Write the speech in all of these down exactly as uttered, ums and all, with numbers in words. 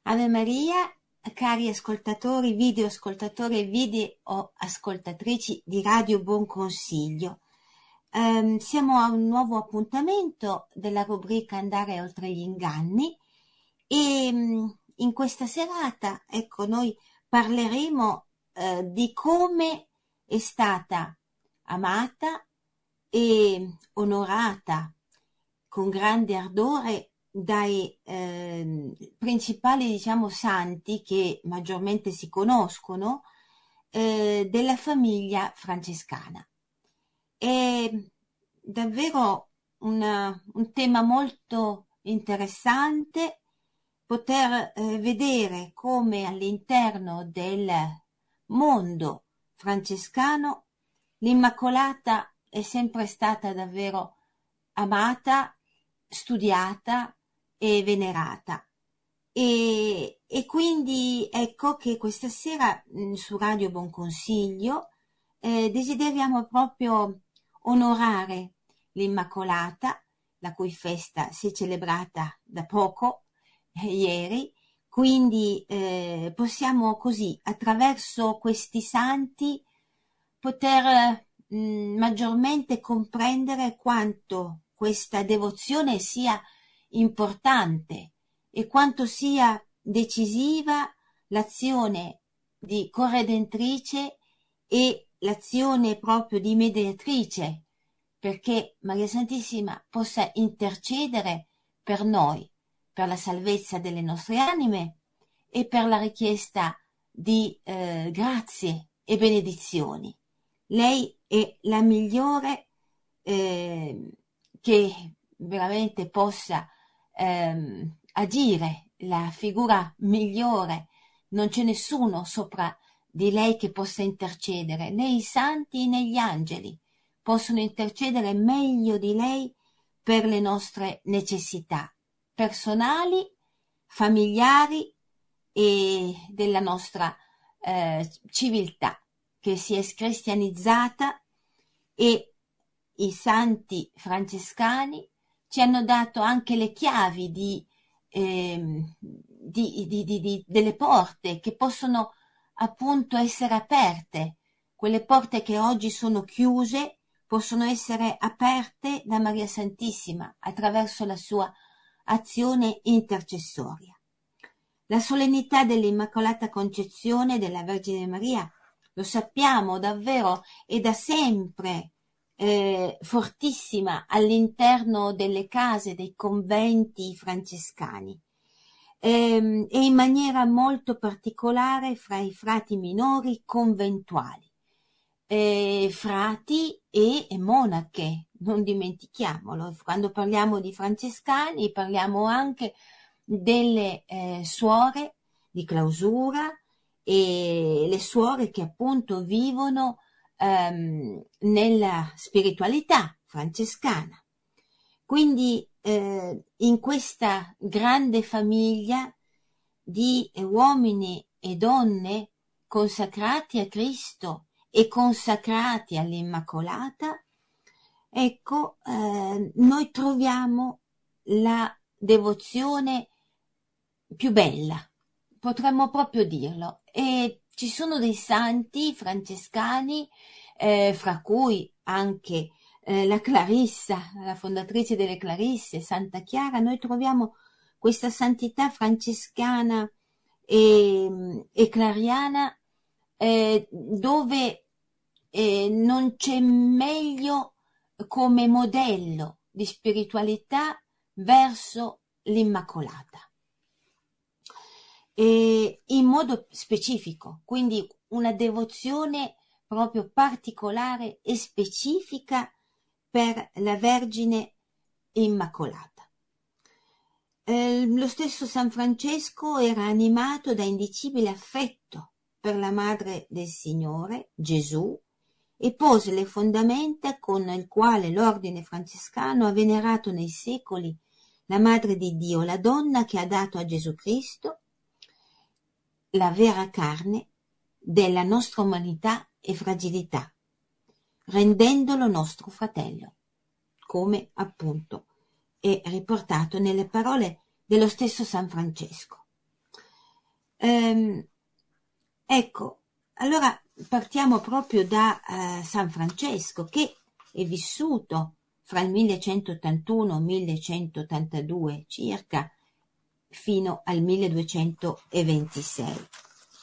Ave Maria, cari ascoltatori, video ascoltatori e video ascoltatrici di Radio Buon Consiglio. Um, siamo a un nuovo appuntamento della rubrica Andare oltre gli inganni e um, in questa serata, ecco, noi parleremo uh, di come è stata amata e onorata con grande ardore dai eh, principali, diciamo, santi che maggiormente si conoscono eh, della famiglia francescana. È davvero una, un tema molto interessante poter eh, vedere come all'interno del mondo francescano l'Immacolata è sempre stata davvero amata, studiata e venerata. E, e quindi ecco che questa sera mh, su Radio Buon Consiglio eh, desideriamo proprio onorare l'Immacolata, la cui festa si è celebrata da poco, eh, ieri, quindi eh, possiamo così, attraverso questi santi, poter mh, maggiormente comprendere quanto questa devozione sia importante e quanto sia decisiva l'azione di corredentrice e l'azione proprio di mediatrice, perché Maria Santissima possa intercedere per noi, per la salvezza delle nostre anime e per la richiesta di eh, grazie e benedizioni. Lei è la migliore eh, che veramente possa ehm, agire, la figura migliore, non c'è nessuno sopra di lei che possa intercedere, né i santi né gli angeli possono intercedere meglio di lei per le nostre necessità personali, familiari e della nostra eh, civiltà che si è cristianizzata, e i santi francescani ci hanno dato anche le chiavi di, eh, di, di, di, di, delle porte che possono appunto essere aperte. Quelle porte che oggi sono chiuse possono essere aperte da Maria Santissima attraverso la sua azione intercessoria. La solennità dell'Immacolata Concezione della Vergine Maria, lo sappiamo davvero, è da sempre eh, fortissima all'interno delle case, dei conventi francescani ehm, e in maniera molto particolare fra i frati minori conventuali, eh, frati e, e monache, non dimentichiamolo. Quando parliamo di francescani parliamo anche delle eh, suore di clausura e le suore che appunto vivono ehm, nella spiritualità francescana. Quindi eh, in questa grande famiglia di uomini e donne consacrati a Cristo e consacrati all'Immacolata, ecco, eh, noi troviamo la devozione più bella, potremmo proprio dirlo. E ci sono dei santi francescani, eh, fra cui anche eh, la Clarissa, la fondatrice delle Clarisse, Santa Chiara. Noi troviamo questa santità francescana e, e clariana eh, dove eh, non c'è meglio come modello di spiritualità verso l'Immacolata. E in modo specifico, quindi una devozione proprio particolare e specifica per la Vergine Immacolata. Eh, lo stesso San Francesco era animato da indicibile affetto per la Madre del Signore, Gesù, e pose le fondamenta con il quale l'ordine francescano ha venerato nei secoli la Madre di Dio, la donna che ha dato a Gesù Cristo la vera carne della nostra umanità e fragilità, rendendolo nostro fratello, come appunto è riportato nelle parole dello stesso San Francesco. Ehm, ecco, allora partiamo proprio da uh, San Francesco, che è vissuto fra il millecentottantuno e il millecentottantadue circa, fino al milleduecentoventisei.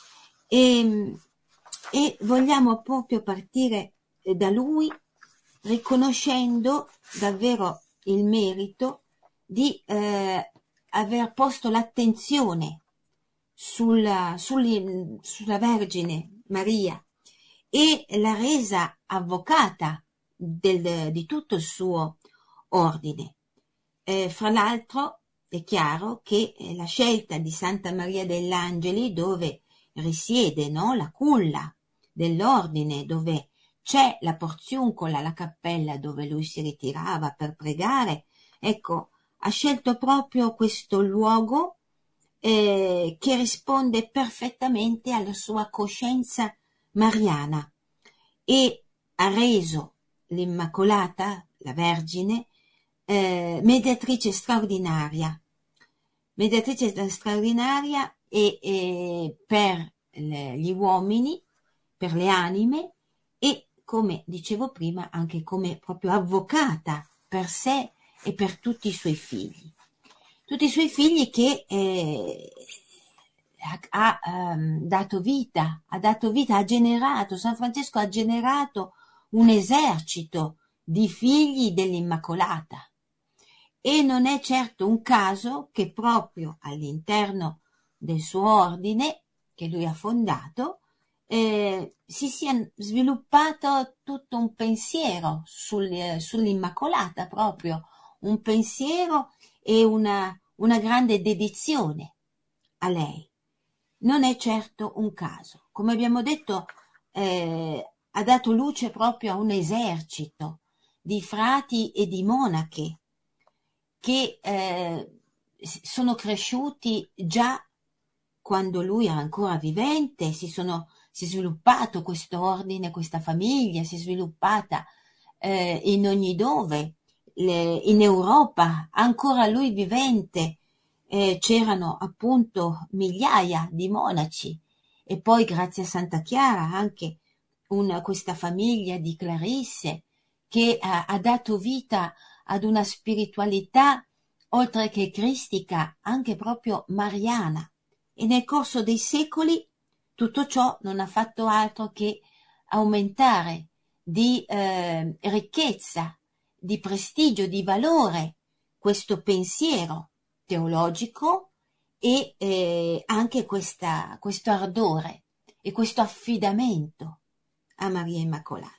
E, e vogliamo proprio partire da lui, riconoscendo davvero il merito di eh, aver posto l'attenzione sulla, sulla, sulla Vergine Maria e l'ha resa avvocata del, di tutto il suo ordine. Eh, fra l'altro è chiaro che la scelta di Santa Maria dell'Angeli, dove risiede, no, la culla dell'ordine, dove c'è la porziuncola, la cappella dove lui si ritirava per pregare, ecco, ha scelto proprio questo luogo eh, che risponde perfettamente alla sua coscienza mariana, e ha reso l'Immacolata, la Vergine, eh, mediatrice straordinaria, mediatrice straordinaria e, e per le, gli uomini, per le anime, e come dicevo prima anche come proprio avvocata per sé e per tutti i suoi figli. Tutti i suoi figli che eh, ha um, dato vita, ha dato vita, ha generato, San Francesco ha generato un esercito di figli dell'Immacolata. E non è certo un caso che proprio all'interno del suo ordine, che lui ha fondato, eh, si sia sviluppato tutto un pensiero sul, sull'Immacolata, proprio un pensiero e una, una grande dedizione a lei. Non è certo un caso. Come abbiamo detto, eh, ha dato luce proprio a un esercito di frati e di monache che eh, sono cresciuti già quando lui era ancora vivente, si sono si è sviluppato questo ordine, questa famiglia si è sviluppata eh, in ogni dove, le, in Europa, ancora lui vivente, eh, c'erano appunto migliaia di monaci, e poi grazie a Santa Chiara anche una, questa famiglia di Clarisse che ha, ha dato vita ad una spiritualità oltre che cristica anche proprio mariana, e nel corso dei secoli tutto ciò non ha fatto altro che aumentare di eh, ricchezza, di prestigio, di valore questo pensiero teologico e eh, anche questa, questo ardore e questo affidamento a Maria Immacolata.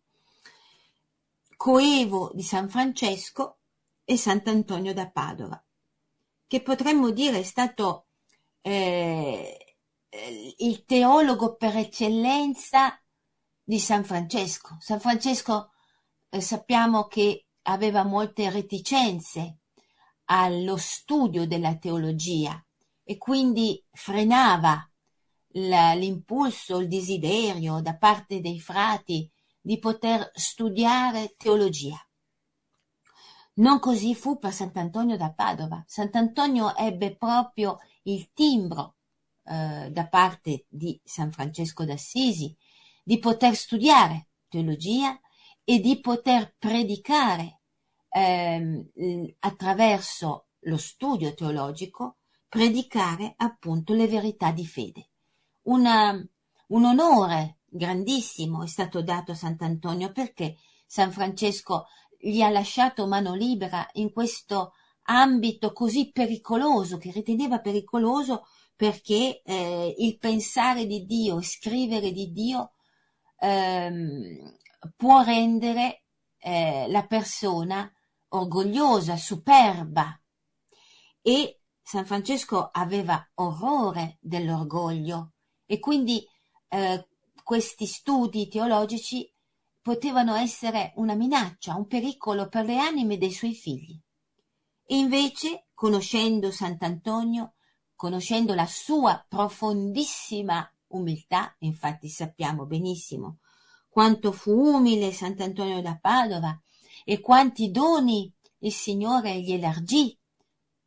Coevo di San Francesco e Sant'Antonio da Padova, che potremmo dire è stato eh, il teologo per eccellenza di San Francesco. San Francesco eh, sappiamo che aveva molte reticenze allo studio della teologia e quindi frenava la, l'impulso, il desiderio da parte dei frati di poter studiare teologia. Non così fu per Sant'Antonio da Padova. Sant'Antonio ebbe proprio il timbro eh, da parte di San Francesco d'Assisi di poter studiare teologia e di poter predicare ehm, attraverso lo studio teologico, predicare appunto le verità di fede. Una, un onore grandissimo è stato dato a Sant'Antonio, perché San Francesco gli ha lasciato mano libera in questo ambito così pericoloso, che riteneva pericoloso, perché eh, il pensare di Dio, scrivere di Dio ehm, può rendere eh, la persona orgogliosa, superba, e San Francesco aveva orrore dell'orgoglio, e quindi eh, questi studi teologici potevano essere una minaccia, un pericolo per le anime dei suoi figli. E invece, conoscendo Sant'Antonio, conoscendo la sua profondissima umiltà, infatti sappiamo benissimo quanto fu umile Sant'Antonio da Padova e quanti doni il Signore gli elargì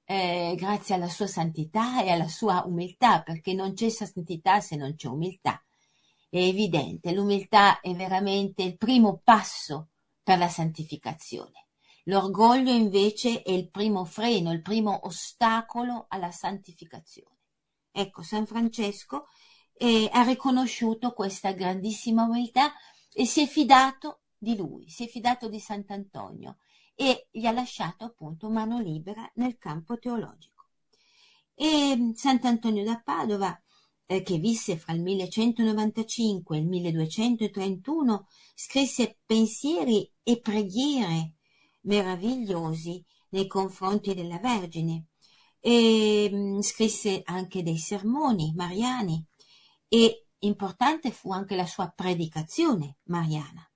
eh, grazie alla sua santità e alla sua umiltà, perché non c'è santità se non c'è umiltà. È evidente, l'umiltà è veramente il primo passo per la santificazione. L'orgoglio invece è il primo freno, il primo ostacolo alla santificazione. Ecco, San Francesco eh, ha riconosciuto questa grandissima umiltà e si è fidato di lui, si è fidato di Sant'Antonio e gli ha lasciato appunto mano libera nel campo teologico. E Sant'Antonio da Padova, eh, che visse fra il millecentonovantacinque e il milleduecentotrentuno, scrisse pensieri e preghiere meravigliosi nei confronti della Vergine, e mh, scrisse anche dei sermoni mariani e importante fu anche la sua predicazione mariana.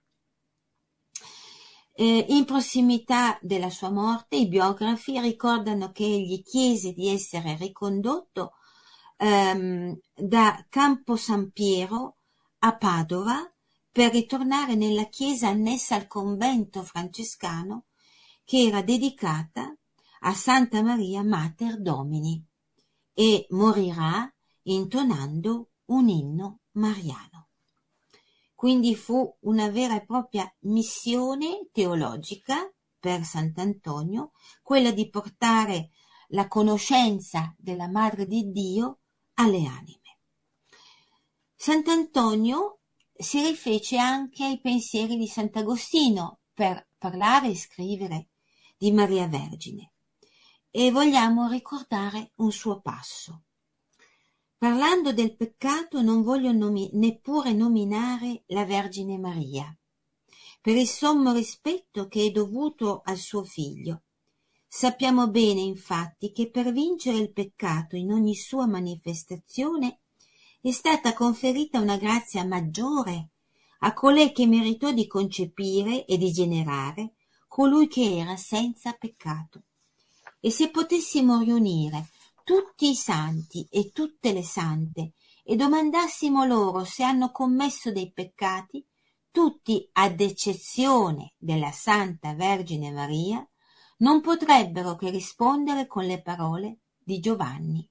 Eh, in prossimità della sua morte i biografi ricordano che egli chiese di essere ricondotto ehm, da Campo San Piero a Padova per ritornare nella chiesa annessa al convento francescano che era dedicata a Santa Maria Mater Domini, e morirà intonando un inno mariano. Quindi fu una vera e propria missione teologica per Sant'Antonio, quella di portare la conoscenza della Madre di Dio alle anime. Sant'Antonio si rifece anche ai pensieri di Sant'Agostino per parlare e scrivere di Maria Vergine, e vogliamo ricordare un suo passo. Parlando del peccato non voglio nomi- neppure nominare la Vergine Maria, per il sommo rispetto che è dovuto al suo figlio. Sappiamo bene, infatti, che per vincere il peccato in ogni sua manifestazione è stata conferita una grazia maggiore a colei che meritò di concepire e di generare colui che era senza peccato. E se potessimo riunire tutti i santi e tutte le sante e domandassimo loro se hanno commesso dei peccati, tutti, ad eccezione della Santa Vergine Maria, non potrebbero che rispondere con le parole di Giovanni.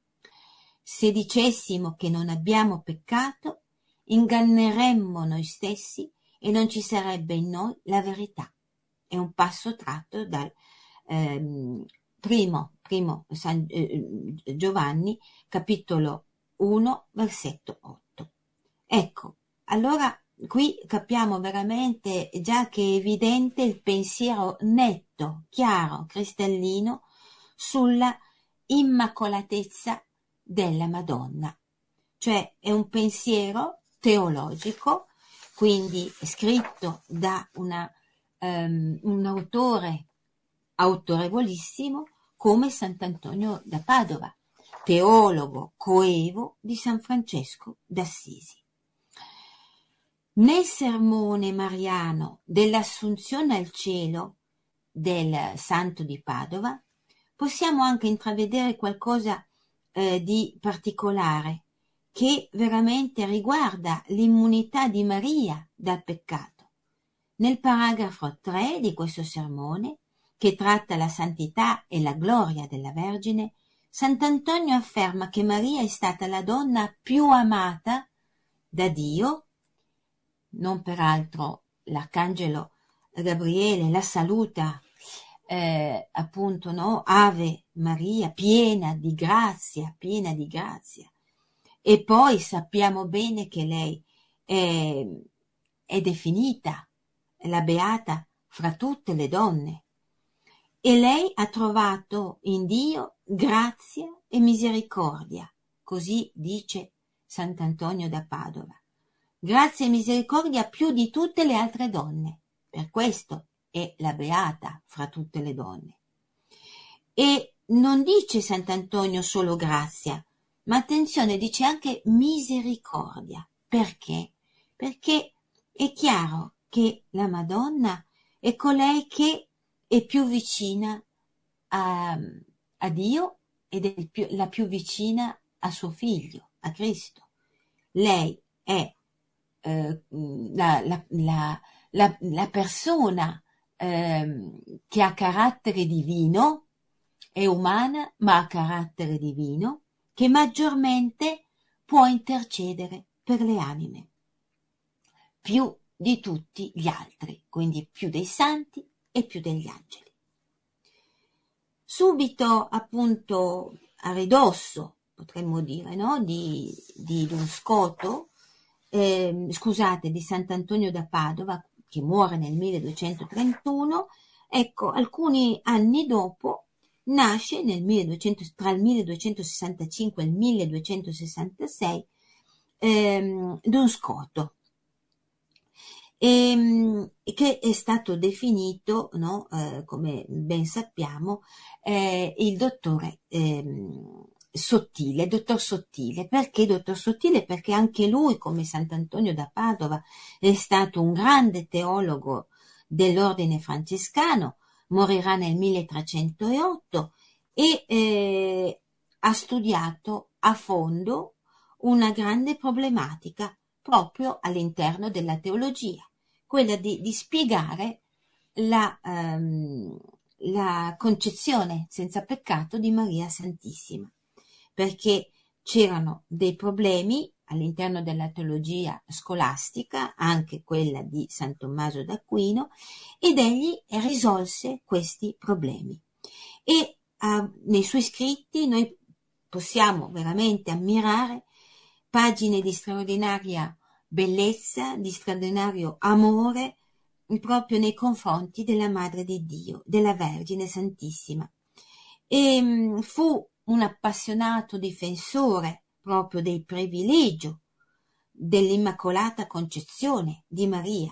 Se dicessimo che non abbiamo peccato, inganneremmo noi stessi e non ci sarebbe in noi la verità. È un passo tratto dal ehm, primo, primo San eh, Giovanni, capitolo uno, versetto otto. Ecco, allora qui capiamo veramente già che è evidente il pensiero netto, chiaro, cristallino sulla immacolatezza della Madonna. Cioè è un pensiero teologico, quindi scritto da una, um, un autore autorevolissimo come Sant'Antonio da Padova, teologo coevo di San Francesco d'Assisi. Nel sermone mariano dell'Assunzione al cielo del Santo di Padova possiamo anche intravedere qualcosa eh, di particolare che veramente riguarda l'immunità di Maria dal peccato. Nel paragrafo tre di questo sermone, che tratta la santità e la gloria della Vergine, Sant'Antonio afferma che Maria è stata la donna più amata da Dio. Non peraltro l'arcangelo Gabriele la saluta eh, appunto, no? Ave Maria, piena di grazia, piena di grazia. E poi sappiamo bene che lei è, è definita la beata fra tutte le donne. E lei ha trovato in Dio grazia e misericordia, così dice Sant'Antonio da Padova. Grazia e misericordia più di tutte le altre donne, per questo è la beata fra tutte le donne. E non dice Sant'Antonio solo grazia, ma attenzione, dice anche misericordia. Perché? Perché è chiaro che la Madonna è colei che è più vicina a, a Dio ed è più, la più vicina a suo figlio, a Cristo. Lei è eh, la, la, la, la, la persona eh, che ha carattere divino, è umana ma ha carattere divino, che maggiormente può intercedere per le anime, più di tutti gli altri, quindi più dei santi e più degli angeli. Subito, appunto, a ridosso, potremmo dire, no? di, di Don Scoto, eh, scusate, di Sant'Antonio da Padova, che muore nel milleduecentotrentuno, ecco, alcuni anni dopo nasce nel milleduecento, tra il milleduecentosessantacinque e il milleduecentosessantasei ehm, Don Scoto, e, che è stato definito, no, eh, come ben sappiamo, eh, il dottore ehm, sottile, dottor sottile. Perché dottor sottile? Perché anche lui, come Sant'Antonio da Padova, è stato un grande teologo dell'ordine francescano, morirà nel milletrecentootto e eh, ha studiato a fondo una grande problematica proprio all'interno della teologia, quella di, di spiegare la, um, la concezione senza peccato di Maria Santissima, perché c'erano dei problemi all'interno della teologia scolastica, anche quella di San Tommaso d'Aquino, ed egli risolse questi problemi. E uh, nei suoi scritti noi possiamo veramente ammirare pagine di straordinaria bellezza, di straordinario amore proprio nei confronti della Madre di Dio, della Vergine Santissima. E mh, fu un appassionato difensore proprio del privilegio dell'Immacolata Concezione di Maria,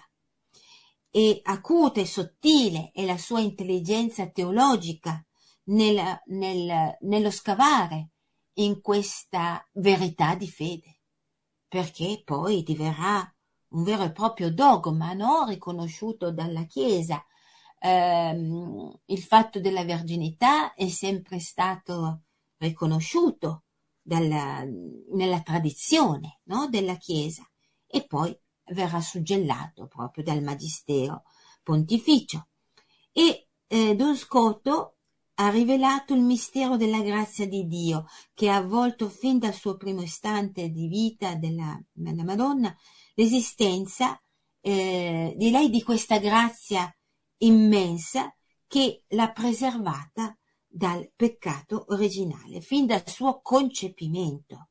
e acuta e sottile è la sua intelligenza teologica nel, nel, nello scavare in questa verità di fede, perché poi diverrà un vero e proprio dogma, no? Riconosciuto dalla Chiesa. Ehm, il fatto della verginità è sempre stato riconosciuto dalla, nella tradizione, no? della Chiesa, e poi verrà suggellato proprio dal Magistero Pontificio. E eh, Don Scoto ha rivelato il mistero della grazia di Dio, che ha avvolto fin dal suo primo istante di vita della, della Madonna l'esistenza eh, di lei, di questa grazia immensa che l'ha preservata dal peccato originale, fin dal suo concepimento.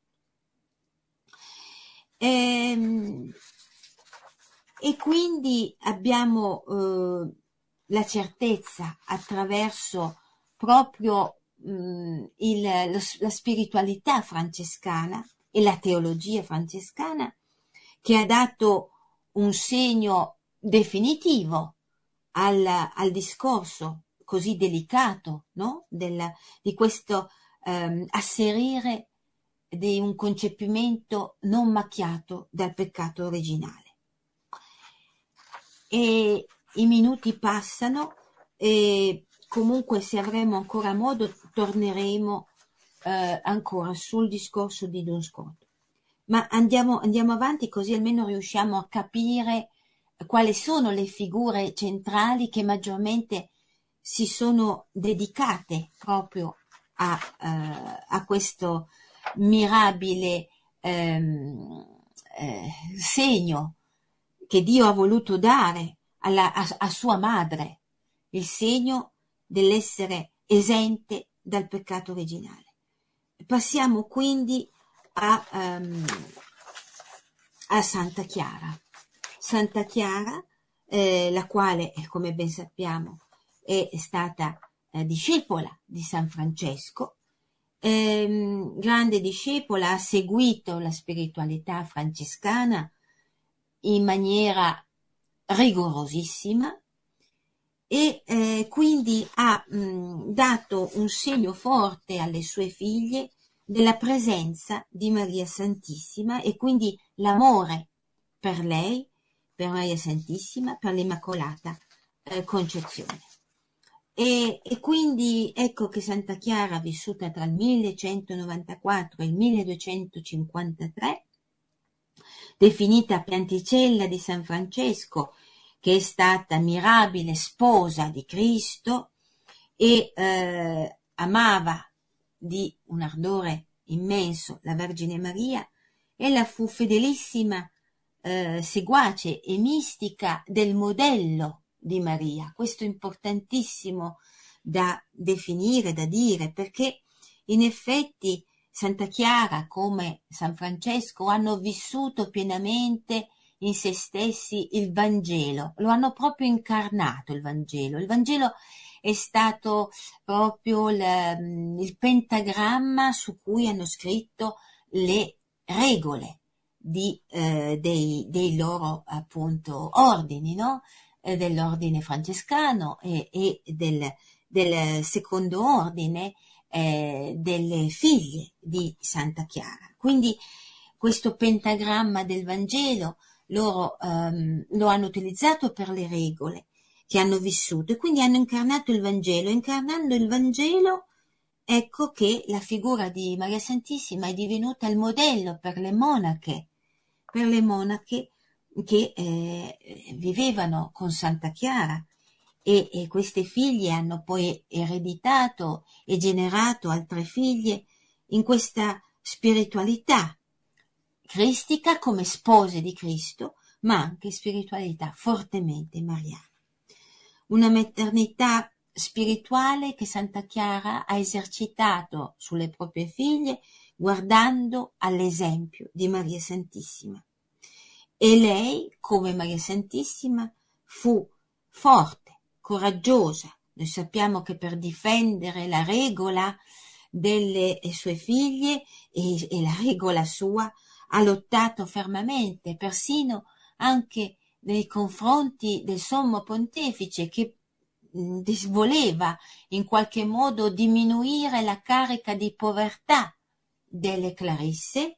E, e quindi abbiamo eh, la certezza attraverso proprio mh, il, lo, la spiritualità francescana e la teologia francescana, che ha dato un segno definitivo al, al discorso così delicato, no? Del, di questo ehm, asserire di un concepimento non macchiato dal peccato originale. E i minuti passano e comunque, se avremo ancora modo, torneremo eh, ancora sul discorso di Don Scoto. Ma andiamo, andiamo avanti, così almeno riusciamo a capire quali sono le figure centrali che maggiormente si sono dedicate proprio a, uh, a questo mirabile ehm, eh, segno che Dio ha voluto dare alla, a, a sua madre, il segno dell'essere esente dal peccato originale. Passiamo quindi a, um, a Santa Chiara. Santa Chiara, eh, la quale, come ben sappiamo, è stata eh, discepola di San Francesco, ehm, grande discepola, ha seguito la spiritualità francescana in maniera rigorosissima e eh, quindi ha mh, dato un segno forte alle sue figlie della presenza di Maria Santissima, e quindi l'amore per lei, per Maria Santissima, per l'Immacolata eh, Concezione. E, e quindi ecco che Santa Chiara, vissuta tra il millecentonovantaquattro e il milleduecentocinquantatré, definita pianticella di San Francesco, che è stata mirabile sposa di Cristo, e eh, amava di un ardore immenso la Vergine Maria, ella fu fedelissima eh, seguace e mistica del modello di Maria. Questo è importantissimo da definire, da dire, perché in effetti Santa Chiara come San Francesco hanno vissuto pienamente in se stessi il Vangelo, lo hanno proprio incarnato il Vangelo. Il Vangelo è stato proprio il, il pentagramma su cui hanno scritto le regole di, eh, dei, dei loro appunto ordini, no? Eh, dell'ordine francescano e, e del, del secondo ordine eh, delle figlie di Santa Chiara. Quindi questo pentagramma del Vangelo loro ehm, lo hanno utilizzato per le regole che hanno vissuto e quindi hanno incarnato il Vangelo. Incarnando il Vangelo, ecco che la figura di Maria Santissima è divenuta il modello per le monache, per le monache che eh, vivevano con Santa Chiara e, e queste figlie hanno poi ereditato e generato altre figlie in questa spiritualità cristica come spose di Cristo, ma anche spiritualità fortemente mariana. Una maternità spirituale che Santa Chiara ha esercitato sulle proprie figlie guardando all'esempio di Maria Santissima. E lei, come Maria Santissima, fu forte, coraggiosa. Noi sappiamo che per difendere la regola delle sue figlie e, e la regola sua ha lottato fermamente, persino anche nei confronti del Sommo Pontefice che mh, voleva in qualche modo diminuire la carica di povertà delle Clarisse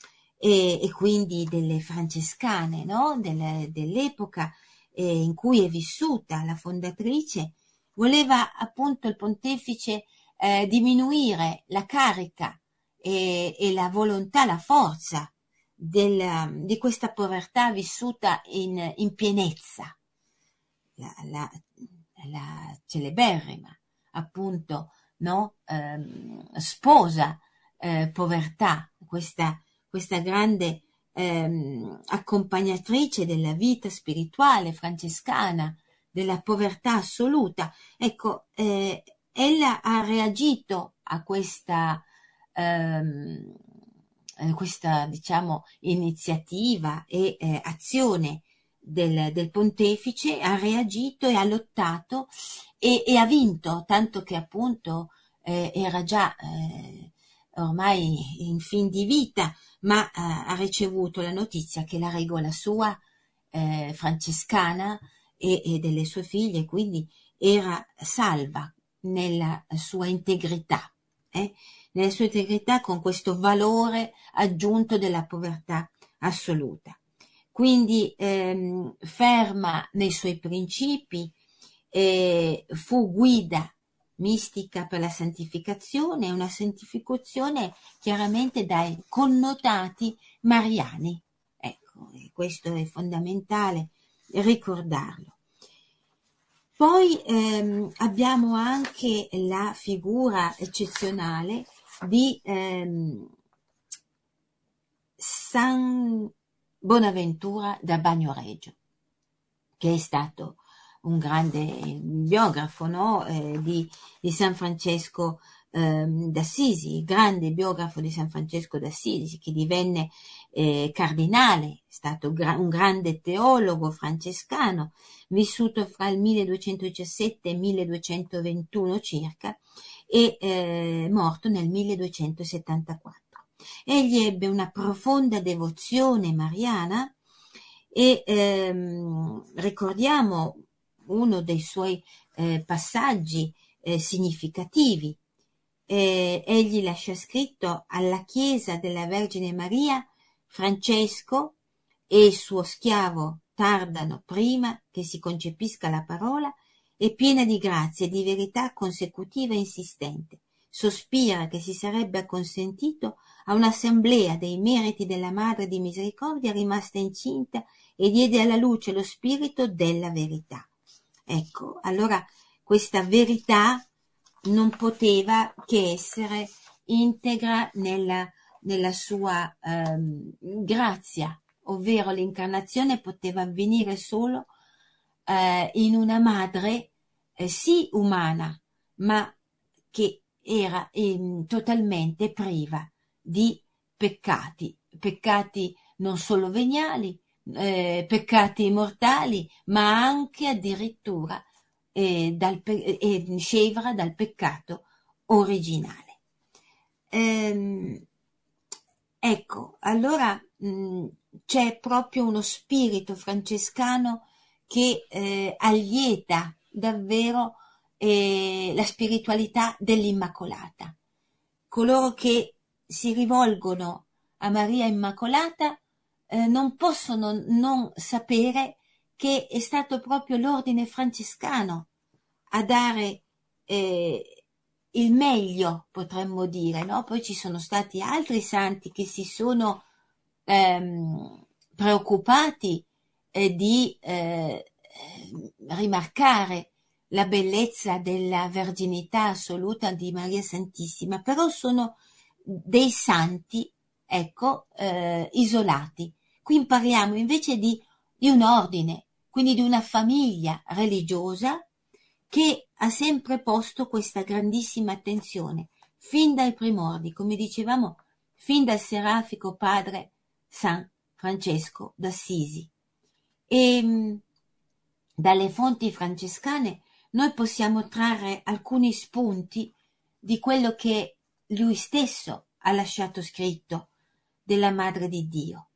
e, e quindi delle francescane, no? Delle, dell'epoca eh, in cui è vissuta la fondatrice. Voleva appunto il pontefice eh, diminuire la carica e, e la volontà, la forza del, di questa povertà vissuta in, in pienezza. La, la, la celeberrima appunto no? eh, sposa eh, povertà, questa, questa grande eh, accompagnatrice della vita spirituale francescana, della povertà assoluta. Ecco, eh, ella ha reagito a questa ehm, questa diciamo iniziativa e eh, azione del, del pontefice, ha reagito e ha lottato e, e ha vinto, tanto che appunto eh, era già eh, ormai in fin di vita, ma eh, ha ricevuto la notizia che la regola sua eh, francescana e, e delle sue figlie quindi era salva nella sua integrità, eh? nella sua integrità con questo valore aggiunto della povertà assoluta. Quindi ehm, ferma nei suoi principi, eh, fu guida mistica per la santificazione, una santificazione chiaramente dai connotati mariani. Ecco, e questo è fondamentale ricordarlo. Poi ehm, abbiamo anche la figura eccezionale di ehm, San Bonaventura da Bagnoregio, che è stato un grande biografo, no? eh, di, di San Francesco ehm, d'Assisi, grande biografo di San Francesco d'Assisi, che divenne eh, cardinale, è stato gra- un grande teologo francescano, vissuto fra il milleduecentodiciassette e il milleduecentoventuno circa, e eh, morto nel milleduecentosettantaquattro. Egli ebbe una profonda devozione mariana e ehm, ricordiamo uno dei suoi eh, passaggi eh, significativi. Eh, egli lascia scritto alla Chiesa della Vergine Maria: Francesco e il suo schiavo tardano prima che si concepisca la parola, e piena di grazia e di verità consecutiva e insistente, sospira che si sarebbe acconsentito a un'assemblea dei meriti della Madre di Misericordia rimasta incinta e diede alla luce lo spirito della verità. Ecco, allora questa verità non poteva che essere integra nella, nella sua ehm, grazia, ovvero l'incarnazione poteva avvenire solo eh, in una madre eh, sì umana, ma che era ehm, totalmente priva di peccati, peccati non solo veniali, eh, peccati mortali, ma anche addirittura eh, dal pe- eh, scevra dal peccato originale. Ehm, ecco, allora mh, c'è proprio uno spirito francescano che eh, allieta davvero eh, la spiritualità dell'Immacolata. Coloro che si rivolgono a Maria Immacolata eh, non possono non sapere che è stato proprio l'ordine francescano a dare eh, il meglio, potremmo dire, no? Poi ci sono stati altri santi che si sono ehm, preoccupati eh, di eh, rimarcare la bellezza della verginità assoluta di Maria Santissima, però sono dei santi, ecco, eh, isolati. Qui parliamo invece di, di un ordine, quindi di una famiglia religiosa che ha sempre posto questa grandissima attenzione, fin dai primordi, come dicevamo, fin dal serafico padre San Francesco d'Assisi. E mh, dalle fonti francescane noi possiamo trarre alcuni spunti di quello che lui stesso ha lasciato scritto della Madre di Dio.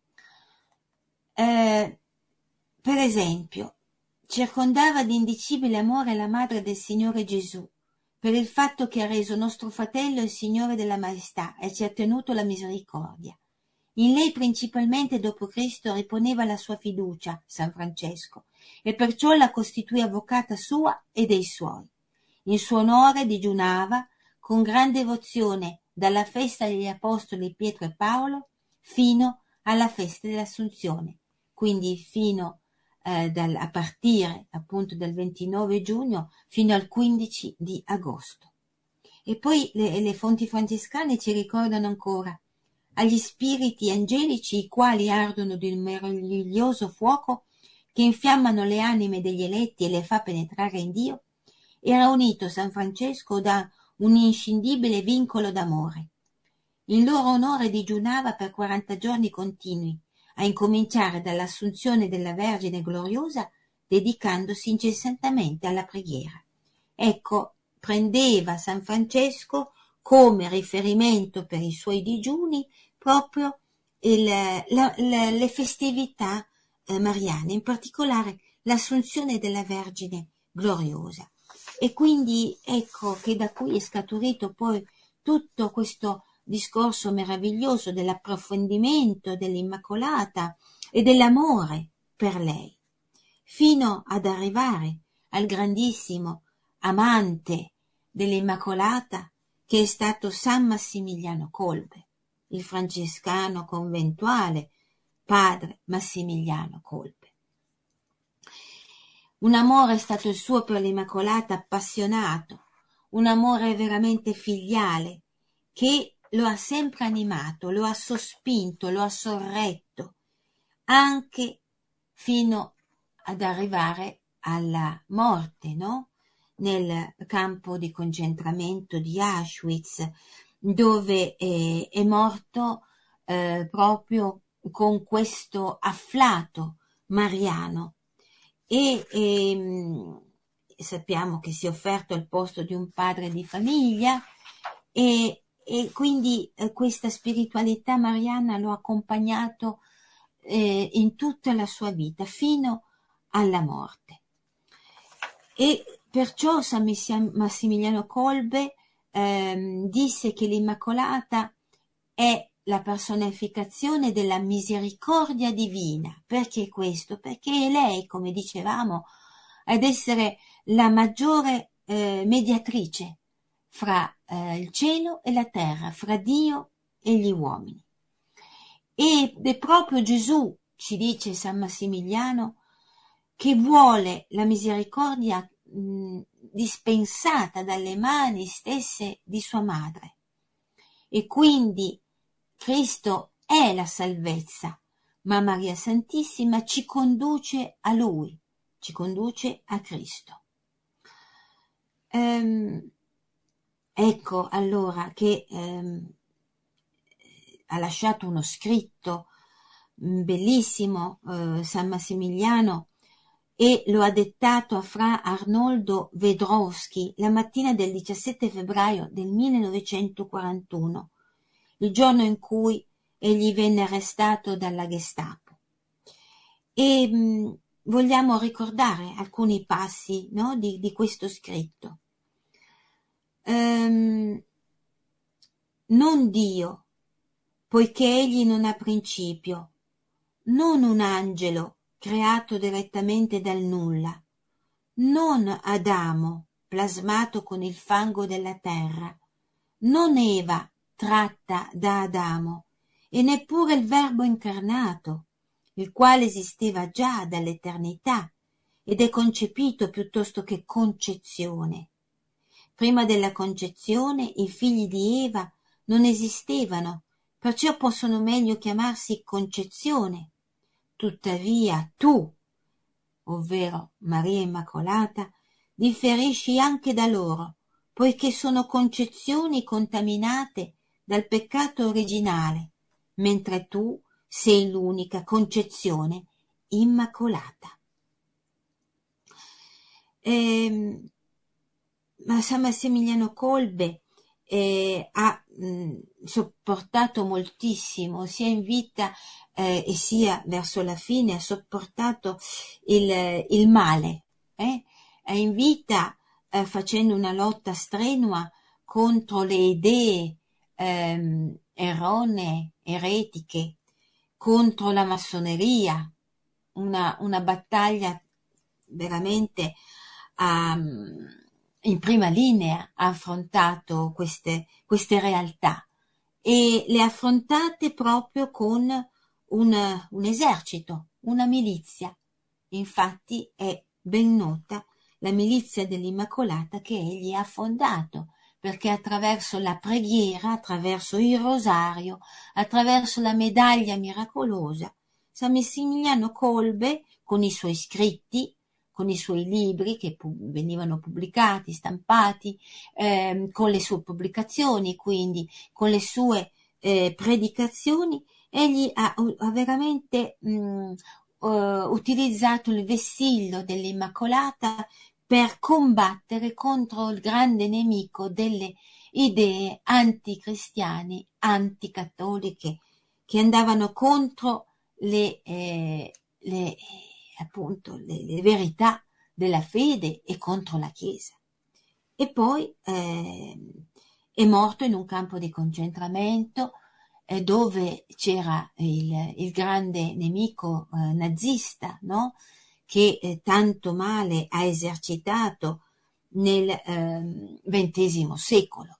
Eh, per esempio, circondava di indicibile amore la Madre del Signore Gesù, per il fatto che ha reso nostro fratello il Signore della Maestà e ci ha tenuto la misericordia. In lei principalmente dopo Cristo riponeva la sua fiducia, San Francesco, e perciò la costituì avvocata sua e dei suoi. In suo onore digiunava con gran devozione dalla festa degli Apostoli Pietro e Paolo fino alla festa dell'Assunzione, quindi fino eh, dal, a partire appunto dal ventinove giugno fino al quindici di agosto. E poi le, le fonti francescane ci ricordano ancora agli spiriti angelici i quali ardono di un meraviglioso fuoco che infiammano le anime degli eletti e le fa penetrare in Dio, era unito San Francesco da un inscindibile vincolo d'amore. In loro onore digiunava per quaranta giorni continui, a incominciare dall'Assunzione della Vergine Gloriosa, dedicandosi incessantemente alla preghiera. Ecco, prendeva San Francesco come riferimento per i suoi digiuni proprio il, la, la, le festività eh, mariane, in particolare l'Assunzione della Vergine Gloriosa. E quindi ecco che da qui è scaturito poi tutto questo discorso meraviglioso dell'approfondimento dell'Immacolata e dell'amore per lei, fino ad arrivare al grandissimo amante dell'Immacolata che è stato San Massimiliano Kolbe, il francescano conventuale padre Massimiliano Kolbe. Un amore è stato il suo per l'Immacolata appassionato, un amore veramente filiale che lo ha sempre animato, lo ha sospinto, lo ha sorretto, anche fino ad arrivare alla morte, no? Nel campo di concentramento di Auschwitz, dove è, è morto eh, proprio con questo afflato mariano. E, e sappiamo che si è offerto al posto di un padre di famiglia e, e quindi eh, questa spiritualità mariana lo ha accompagnato eh, in tutta la sua vita fino alla morte. E perciò San Massimiliano Kolbe ehm, disse che l'Immacolata è la personificazione della misericordia divina. Perché questo? Perché è lei, come dicevamo, ad essere la maggiore eh, mediatrice fra eh, il cielo e la terra, fra Dio e gli uomini. Ed è proprio Gesù, ci dice San Massimiliano, che vuole la misericordia mh, dispensata dalle mani stesse di sua madre. E quindi Cristo è la salvezza, ma Maria Santissima ci conduce a Lui, ci conduce a Cristo. Ehm, ecco allora che ehm, ha lasciato uno scritto bellissimo eh, San Massimiliano, e lo ha dettato a Fra Arnoldo Vedrowski la mattina del diciassette febbraio del millenovecentoquarantuno, il giorno in cui egli venne arrestato dalla Gestapo. E mh, vogliamo ricordare alcuni passi, no, di, di questo scritto. Ehm, non Dio, poiché egli non ha principio, non un angelo creato direttamente dal nulla, non Adamo plasmato con il fango della terra, non Eva tratta da Adamo, e neppure il Verbo incarnato, il quale esisteva già dall'eternità ed è concepito piuttosto che concezione. Prima della concezione i figli di Eva non esistevano, perciò possono meglio chiamarsi concezione. Tuttavia tu, ovvero Maria Immacolata, differisci anche da loro, poiché sono concezioni contaminate dal peccato originale, mentre tu sei l'unica concezione immacolata. Ehm, ma San Massimiliano Kolbe eh, ha mh, sopportato moltissimo, sia in vita eh, e sia verso la fine, ha sopportato il, il male. Eh? In vita eh, facendo una lotta strenua contro le idee ehm, erronee, eretiche, contro la massoneria, una, una battaglia veramente um, in prima linea ha affrontato queste, queste realtà, e le ha affrontate proprio con un, un esercito, una milizia. Infatti è ben nota la milizia dell'Immacolata che egli ha fondato, perché attraverso la preghiera, attraverso il rosario, attraverso la medaglia miracolosa, San Massimiliano Kolbe, con i suoi scritti, con i suoi libri che pu- venivano pubblicati, stampati, ehm, con le sue pubblicazioni, quindi con le sue eh, predicazioni, egli ha, ha veramente mh, uh, utilizzato il vessillo dell'Immacolata per combattere contro il grande nemico delle idee anticristiane, anticattoliche, che andavano contro le, eh, le appunto le, le verità della fede e contro la Chiesa. E poi eh, è morto in un campo di concentramento eh, dove c'era il, il grande nemico eh, nazista, no? Che eh, tanto male ha esercitato nel ventesimo secolo.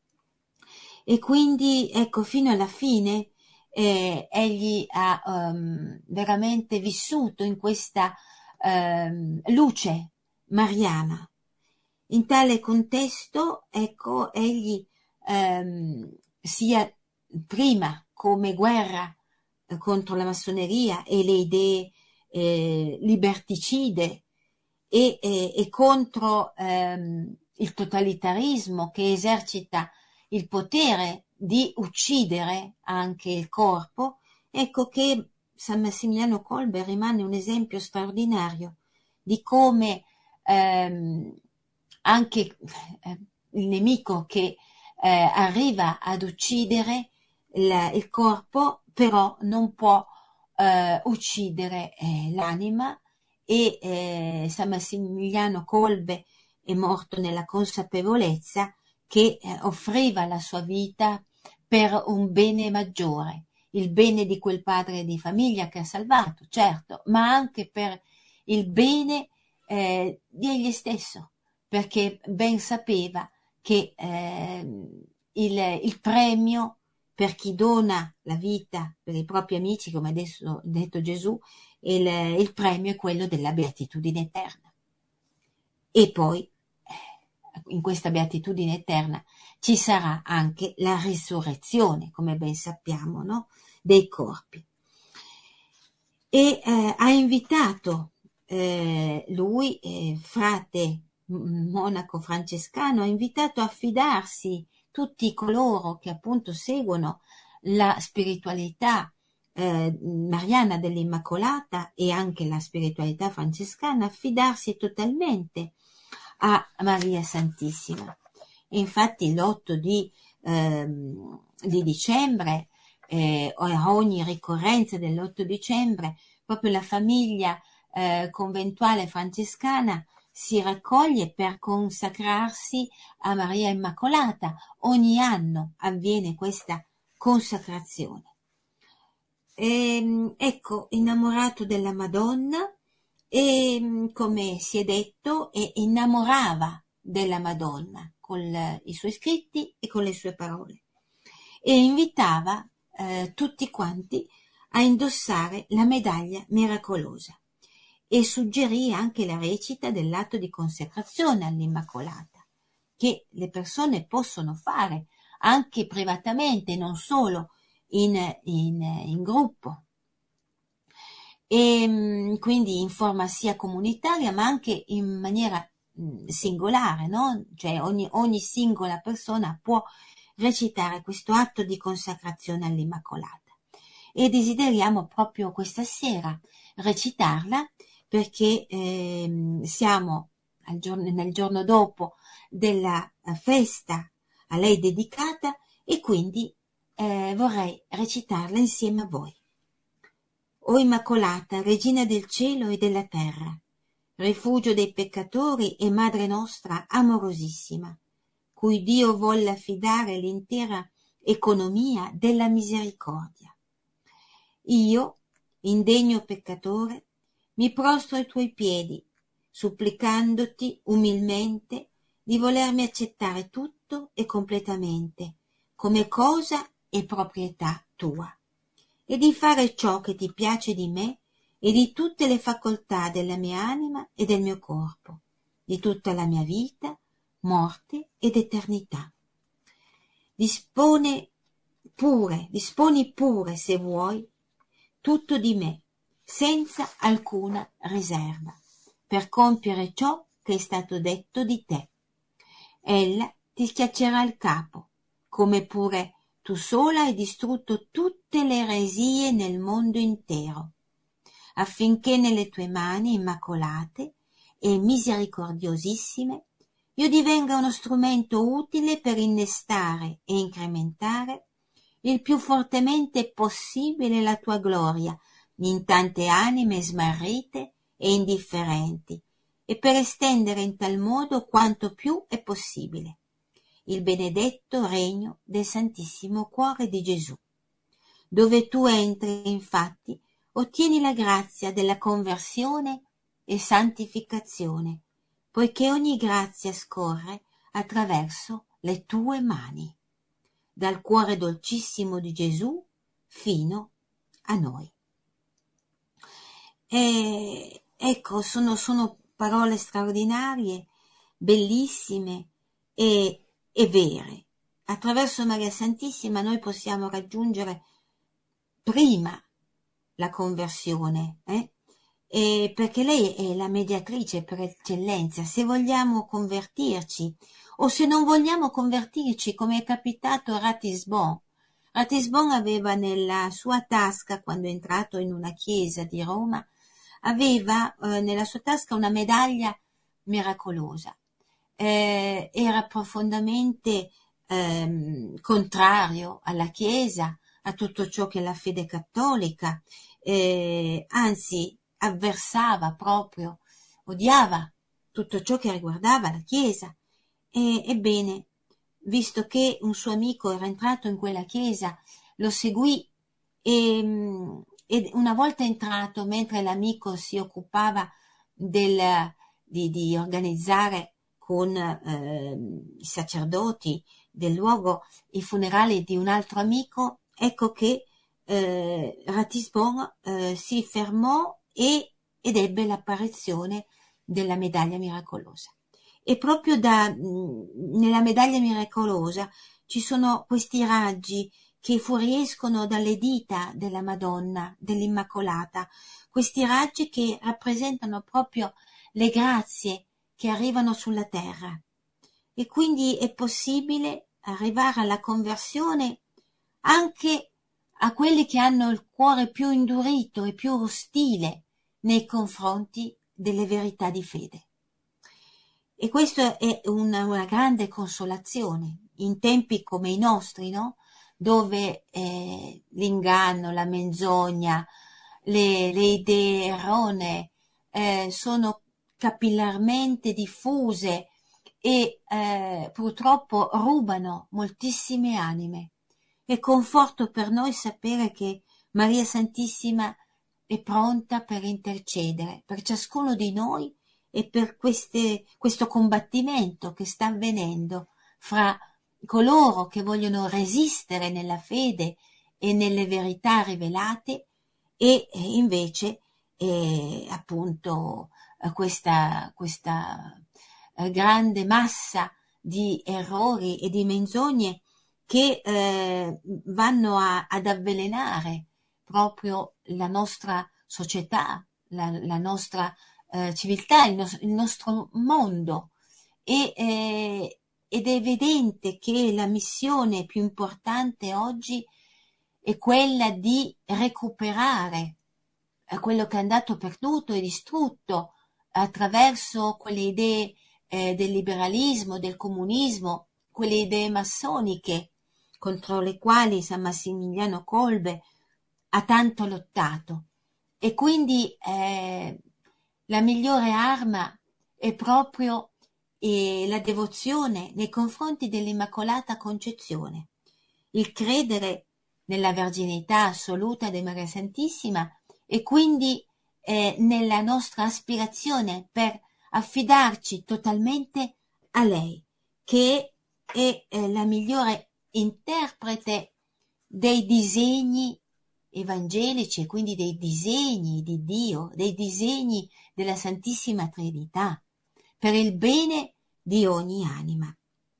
E quindi ecco, fino alla fine eh, egli ha um, veramente vissuto in questa um, luce mariana. In tale contesto, ecco, egli um, sia prima come guerra eh, contro la massoneria e le idee eh, liberticide e, e, e contro um, il totalitarismo che esercita il potere di uccidere anche il corpo, ecco che San Massimiliano Kolbe rimane un esempio straordinario di come ehm, anche eh, il nemico che eh, arriva ad uccidere il, il corpo, però non può eh, uccidere eh, l'anima, e eh, San Massimiliano Kolbe è morto nella consapevolezza che eh, offriva la sua vita per un bene maggiore, il bene di quel padre di famiglia che ha salvato, certo, ma anche per il bene eh, di egli stesso, perché ben sapeva che eh, il, il premio per chi dona la vita per i propri amici, come adesso ha detto Gesù, il, il premio è quello della beatitudine eterna. E poi in questa beatitudine eterna, ci sarà anche la risurrezione, come ben sappiamo, no? Dei corpi. E eh, ha invitato eh, lui, eh, frate monaco francescano, ha invitato a fidarsi tutti coloro che appunto seguono la spiritualità eh, mariana dell'Immacolata e anche la spiritualità francescana, a fidarsi totalmente a Maria Santissima. E infatti l'otto di, ehm, di dicembre, eh, a ogni ricorrenza dell'otto dicembre, proprio la famiglia eh, conventuale francescana si raccoglie per consacrarsi a Maria Immacolata. Ogni anno avviene questa consacrazione. E, ecco, innamorato della Madonna e, come si è detto, e innamorava della Madonna con le, i suoi scritti e con le sue parole, e invitava eh, tutti quanti a indossare la medaglia miracolosa e suggerì anche la recita dell'atto di consacrazione all'Immacolata, che le persone possono fare anche privatamente, non solo in, in, in gruppo, e quindi in forma sia comunitaria ma anche in maniera singolare, no? Cioè ogni, ogni singola persona può recitare questo atto di consacrazione all'Immacolata, e desideriamo proprio questa sera recitarla perché eh, siamo al giorno, nel giorno dopo della festa a lei dedicata, e quindi eh, vorrei recitarla insieme a voi. O Immacolata, Regina del cielo e della terra, rifugio dei peccatori e Madre nostra amorosissima, cui Dio volle affidare l'intera economia della misericordia. Io, indegno peccatore, mi prostro ai tuoi piedi, supplicandoti umilmente di volermi accettare tutto e completamente come cosa e proprietà tua, e di fare ciò che ti piace di me e di tutte le facoltà della mia anima e del mio corpo, di tutta la mia vita, morte ed eternità. Dispone pure, disponi pure, se vuoi, tutto di me, senza alcuna riserva, per compiere ciò che è stato detto di te. Ella ti schiaccerà il capo, come pure tu sola hai distrutto tutte le eresie nel mondo intero, affinché nelle tue mani immacolate e misericordiosissime io divenga uno strumento utile per innestare e incrementare il più fortemente possibile la tua gloria in tante anime smarrite e indifferenti, e per estendere in tal modo quanto più è possibile il benedetto regno del Santissimo Cuore di Gesù. Dove tu entri, infatti, ottieni la grazia della conversione e santificazione, poiché ogni grazia scorre attraverso le tue mani, dal cuore dolcissimo di Gesù fino a noi. E ecco, sono, sono parole straordinarie, bellissime e, e vere. Attraverso Maria Santissima noi possiamo raggiungere prima la conversione, eh? E perché lei è la mediatrice per eccellenza. Se vogliamo convertirci o se non vogliamo convertirci, come è capitato a Ratisbon. Ratisbon aveva nella sua tasca, quando è entrato in una chiesa di Roma, aveva eh, nella sua tasca una medaglia miracolosa. Eh, era profondamente ehm, contrario alla Chiesa, a tutto ciò che è la fede cattolica, eh, anzi avversava proprio, odiava tutto ciò che riguardava la Chiesa. E, ebbene, visto che un suo amico era entrato in quella chiesa, lo seguì e, e una volta entrato, mentre l'amico si occupava del, di, di organizzare con eh, i sacerdoti del luogo i funerali di un altro amico, ecco che eh, Ratisbon eh, si fermò e, ed ebbe l'apparizione della medaglia miracolosa. E proprio da, mh, nella medaglia miracolosa ci sono questi raggi che fuoriescono dalle dita della Madonna, dell'Immacolata, questi raggi che rappresentano proprio le grazie che arrivano sulla terra. E quindi è possibile arrivare alla conversione anche a quelli che hanno il cuore più indurito e più ostile nei confronti delle verità di fede. E questo è una, una grande consolazione in tempi come i nostri, no? Dove eh, l'inganno, la menzogna, le, le idee erronee eh, sono capillarmente diffuse e eh, purtroppo rubano moltissime anime. È conforto per noi sapere che Maria Santissima è pronta per intercedere per ciascuno di noi e per queste, questo combattimento che sta avvenendo fra coloro che vogliono resistere nella fede e nelle verità rivelate e invece eh, appunto questa, questa eh, grande massa di errori e di menzogne che eh, vanno a, ad avvelenare proprio la nostra società, la, la nostra eh, civiltà, il, nos- il nostro mondo. E, eh, ed è evidente che la missione più importante oggi è quella di recuperare quello che è andato perduto e distrutto attraverso quelle idee eh, del liberalismo, del comunismo, quelle idee massoniche contro le quali San Massimiliano Kolbe ha tanto lottato. E quindi eh, la migliore arma è proprio eh, la devozione nei confronti dell'Immacolata Concezione, il credere nella verginità assoluta di Maria Santissima e quindi eh, nella nostra aspirazione per affidarci totalmente a lei, che è eh, la migliore interprete dei disegni evangelici e quindi dei disegni di Dio, dei disegni della Santissima Trinità, per il bene di ogni anima.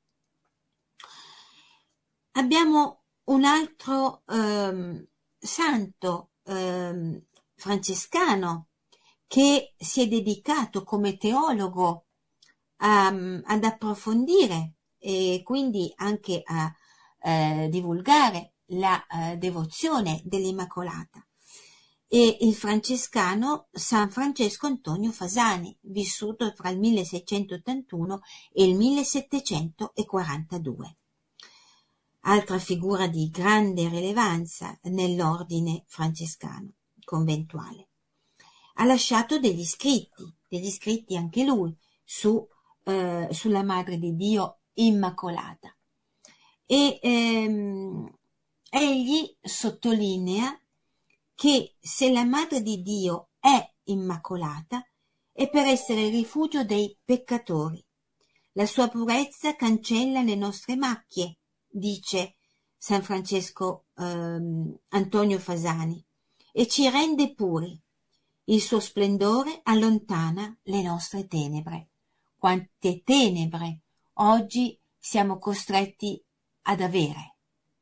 Abbiamo un altro ehm, santo ehm, francescano che si è dedicato come teologo a, ad approfondire e quindi anche a eh, divulgare la eh, devozione dell'Immacolata. E il francescano San Francesco Antonio Fasani, vissuto fra il milleseicentottantuno e il millesettecentoquarantadue. Altra figura di grande rilevanza nell'ordine francescano conventuale. Ha lasciato degli scritti, degli scritti anche lui, su, eh, sulla Madre di Dio Immacolata. E ehm, egli sottolinea che se la Madre di Dio è immacolata è per essere il rifugio dei peccatori. La sua purezza cancella le nostre macchie, dice San Francesco ehm, Antonio Fasani, e ci rende puri. Il suo splendore allontana le nostre tenebre. Quante tenebre oggi siamo costretti ad avere,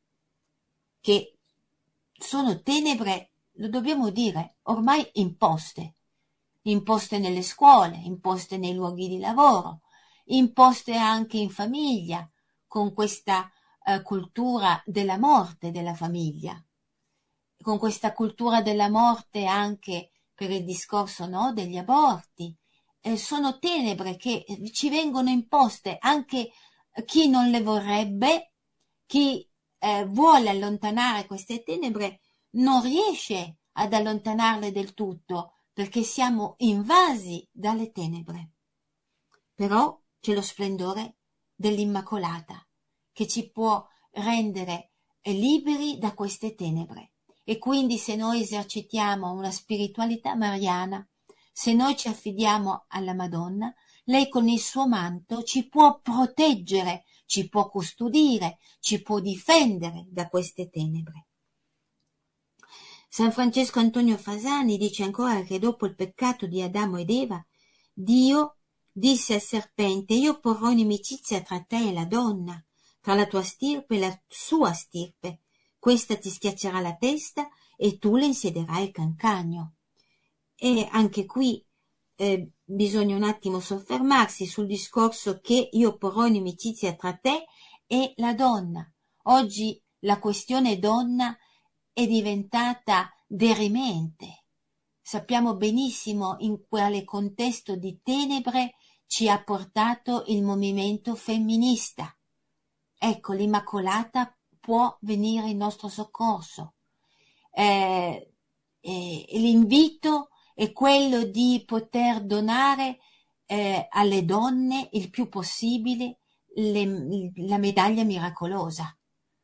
che sono tenebre, lo dobbiamo dire, ormai imposte, imposte nelle scuole, imposte nei luoghi di lavoro, imposte anche in famiglia, con questa eh, cultura della morte della famiglia, con questa cultura della morte anche per il discorso, no, degli aborti. Eh, sono tenebre che ci vengono imposte anche chi non le vorrebbe, chi eh, vuole allontanare queste tenebre non riesce ad allontanarle del tutto perché siamo invasi dalle tenebre. Però c'è lo splendore dell'Immacolata che ci può rendere liberi da queste tenebre. E quindi se noi esercitiamo una spiritualità mariana, se noi ci affidiamo alla Madonna, lei con il suo manto ci può proteggere, ci può custodire, ci può difendere da queste tenebre. San Francesco Antonio Fasani dice ancora che dopo il peccato di Adamo ed Eva, Dio disse al serpente: io porrò inimicizia tra te e la donna, tra la tua stirpe e la sua stirpe. Questa ti schiaccerà la testa e tu le insiederai il calcagno. E anche qui eh, bisogna un attimo soffermarsi sul discorso che io porrò inimicizia tra te e la donna. Oggi la questione donna è diventata dirimente. Sappiamo benissimo in quale contesto di tenebre ci ha portato il movimento femminista. Ecco, l'Immacolata può venire in nostro soccorso. Eh, eh, l'invito è quello di poter donare eh, alle donne il più possibile le, la medaglia miracolosa,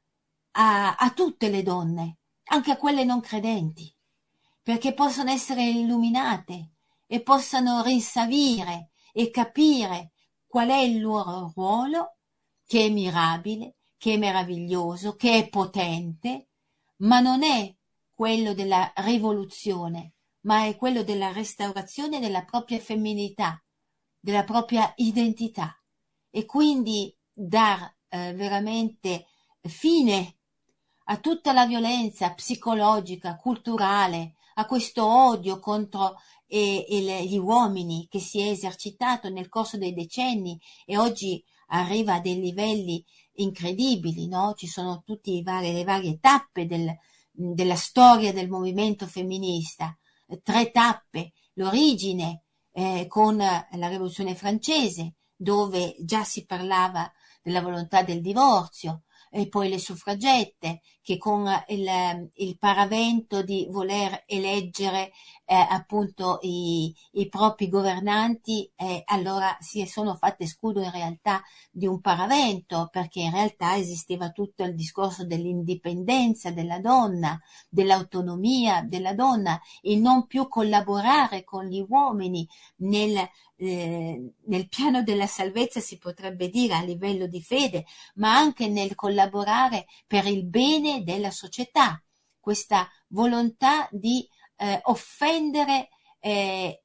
a, a tutte le donne, anche a quelle non credenti, perché possono essere illuminate e possano rinsavire e capire qual è il loro ruolo, che è mirabile, che è meraviglioso, che è potente, ma non è quello della rivoluzione, ma è quello della restaurazione della propria femminilità, della propria identità, e quindi dar eh, veramente fine a tutta la violenza psicologica, culturale, a questo odio contro eh, il, gli uomini che si è esercitato nel corso dei decenni e oggi arriva a dei livelli incredibili, no? Ci sono tutte le varie, le varie tappe del, della storia del movimento femminista, tre tappe: l'origine eh, con la Rivoluzione francese, dove già si parlava della volontà del divorzio, e poi le suffragette, che con il, il paravento di voler eleggere eh, appunto i, i propri governanti, eh, allora si sono fatte scudo in realtà di un paravento, perché in realtà esisteva tutto il discorso dell'indipendenza della donna, dell'autonomia della donna, il non più collaborare con gli uomini nel, eh, nel piano della salvezza, si potrebbe dire, a livello di fede, ma anche nel collaborare per il bene della società. Questa volontà di eh, offendere eh,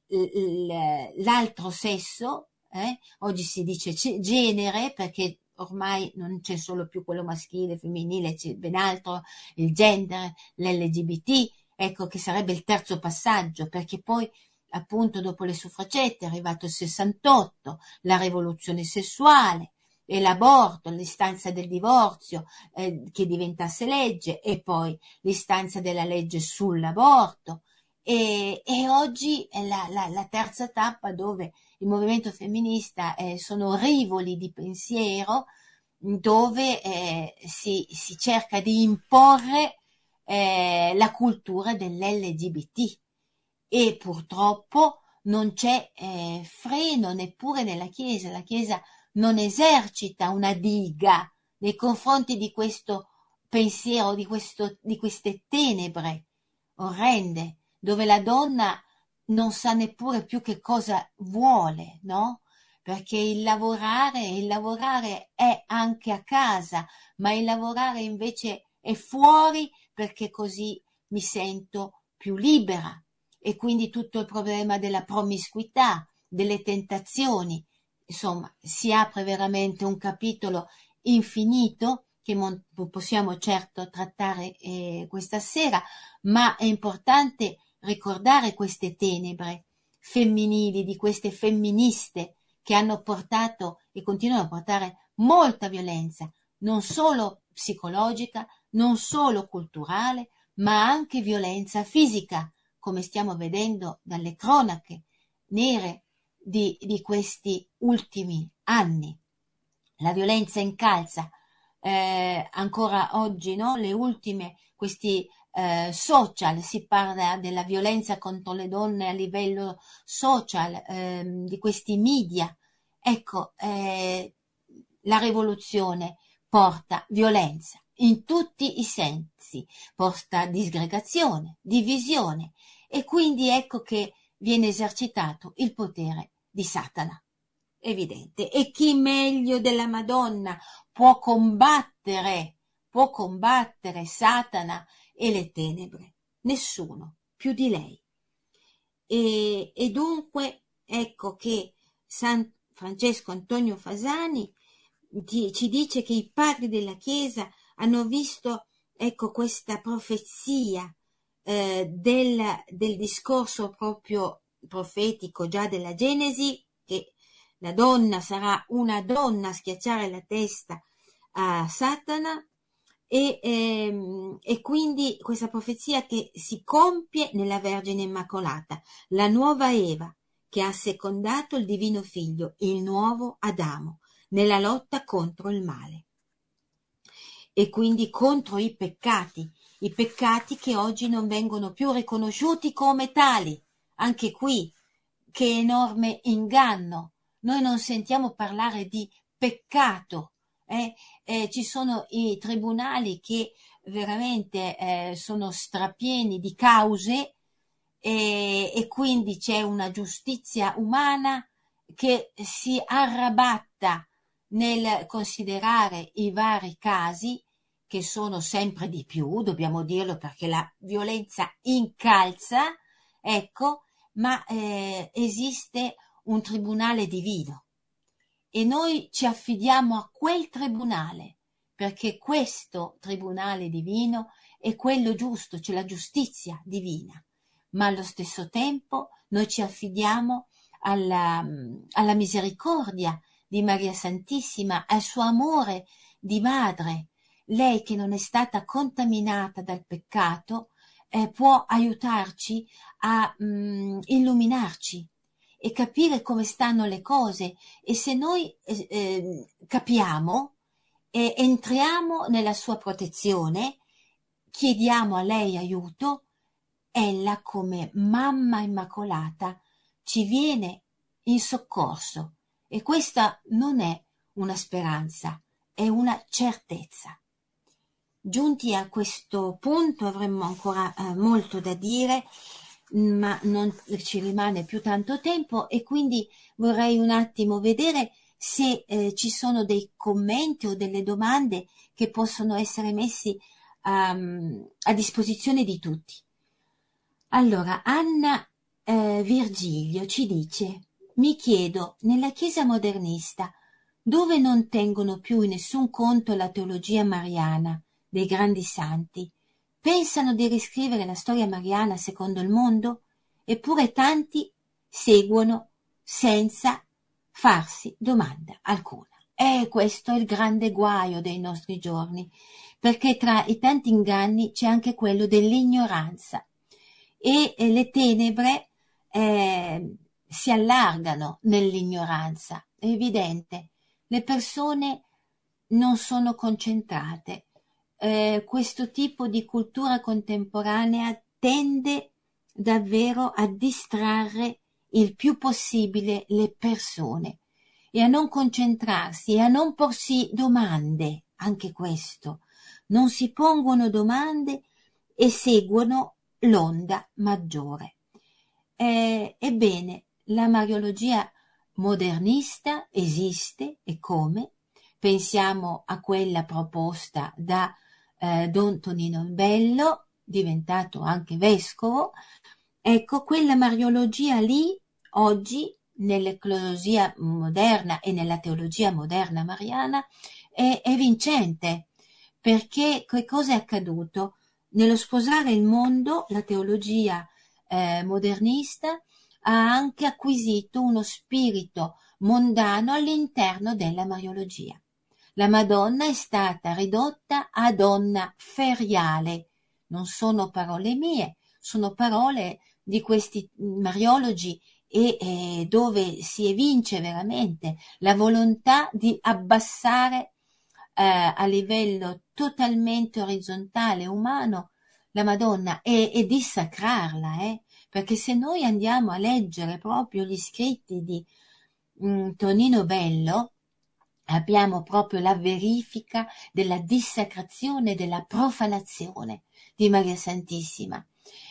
l'altro sesso, eh? Oggi si dice genere, perché ormai non c'è solo più quello maschile, femminile, c'è ben altro, il gender, l'L G B T, ecco, che sarebbe il terzo passaggio, perché poi appunto dopo le suffragette è arrivato il sessantotto, la rivoluzione sessuale e l'aborto, l'istanza del divorzio eh, che diventasse legge, e poi l'istanza della legge sull'aborto, e, e oggi è la, la, la terza tappa, dove il movimento femminista eh, sono rivoli di pensiero, dove eh, si, si cerca di imporre eh, la cultura dell'L G B T, e purtroppo non c'è eh, freno neppure nella Chiesa. La Chiesa non esercita una diga nei confronti di questo pensiero, di, questo, di queste tenebre orrende, dove la donna non sa neppure più che cosa vuole, no? Perché il lavorare, il lavorare è anche a casa, ma il lavorare invece è fuori, perché così mi sento più libera. E quindi tutto il problema della promiscuità, delle tentazioni, insomma, si apre veramente un capitolo infinito che non possiamo certo trattare eh, questa sera, ma è importante ricordare queste tenebre femminili, di queste femministe che hanno portato e continuano a portare molta violenza, non solo psicologica, non solo culturale, ma anche violenza fisica, come stiamo vedendo dalle cronache nere di, di questi ultimi anni. La violenza incalza, eh, ancora oggi, no? Le ultime, questi eh, social, si parla della violenza contro le donne a livello social, ehm, di questi media. Ecco, eh, la rivoluzione porta violenza in tutti i sensi, porta disgregazione, divisione, e quindi ecco che viene esercitato il potere di Satana. Evidente. E chi meglio della Madonna può combattere, può combattere Satana e le tenebre? Nessuno più di lei. E, e dunque ecco che San, Francesco Antonio Fasani ti, ci dice che i padri della Chiesa hanno visto, ecco, questa profezia eh, del, del discorso proprio profetico già della Genesi, che la donna sarà una donna a schiacciare la testa a Satana, e, ehm, e quindi questa profezia che si compie nella Vergine Immacolata, la nuova Eva che ha secondato il divino figlio, il nuovo Adamo, nella lotta contro il male e quindi contro i peccati, i peccati che oggi non vengono più riconosciuti come tali. Anche qui, che enorme inganno! Noi non sentiamo parlare di peccato, eh? Eh, ci sono i tribunali che veramente eh, sono strapieni di cause, e, e quindi c'è una giustizia umana che si arrabatta nel considerare i vari casi, che sono sempre di più, dobbiamo dirlo, perché la violenza incalza, ecco, ma eh, esiste un tribunale divino e noi ci affidiamo a quel tribunale, perché questo tribunale divino è quello giusto, c'è la giustizia divina, ma allo stesso tempo noi ci affidiamo alla, alla misericordia di Maria Santissima, al suo amore di madre. Lei che non è stata contaminata dal peccato eh, può aiutarci a mh, illuminarci e capire come stanno le cose, e se noi eh, eh, capiamo e entriamo nella sua protezione, chiediamo a lei aiuto, ella come mamma immacolata ci viene in soccorso, e questa non è una speranza, è una certezza. Giunti a questo punto avremmo ancora eh, molto da dire, ma non ci rimane più tanto tempo, e quindi vorrei un attimo vedere se eh, ci sono dei commenti o delle domande che possono essere messi um, a disposizione di tutti. Allora, Anna eh, Virgilio ci dice: mi chiedo, nella Chiesa modernista, dove non tengono più in nessun conto la teologia mariana dei grandi santi, pensano di riscrivere la storia mariana secondo il mondo? Eppure tanti seguono senza farsi domanda alcuna. E questo è il grande guaio dei nostri giorni, perché tra i tanti inganni c'è anche quello dell'ignoranza, e le tenebre eh, si allargano nell'ignoranza. È evidente, le persone non sono concentrate. Eh, questo tipo di cultura contemporanea tende davvero a distrarre il più possibile le persone e a non concentrarsi e a non porsi domande. Anche questo, non si pongono domande e seguono l'onda maggiore. Eh, ebbene, la mariologia modernista esiste, e come? Pensiamo a quella proposta da eh, Don Tonino Bello, diventato anche vescovo. Ecco, quella mariologia lì, oggi, nell'eclosia moderna e nella teologia moderna mariana, è, è vincente, perché che cosa è accaduto? Nello sposare il mondo, la teologia eh, modernista ha anche acquisito uno spirito mondano all'interno della mariologia. La Madonna è stata ridotta a donna feriale. Non sono parole mie, sono parole di questi mariologi, e eh, dove si evince veramente la volontà di abbassare eh, a livello totalmente orizzontale, umano, la Madonna, e, e dissacrarla, eh? Perché se noi andiamo a leggere proprio gli scritti di mh, Tonino Bello, abbiamo proprio la verifica della dissacrazione e della profanazione di Maria Santissima.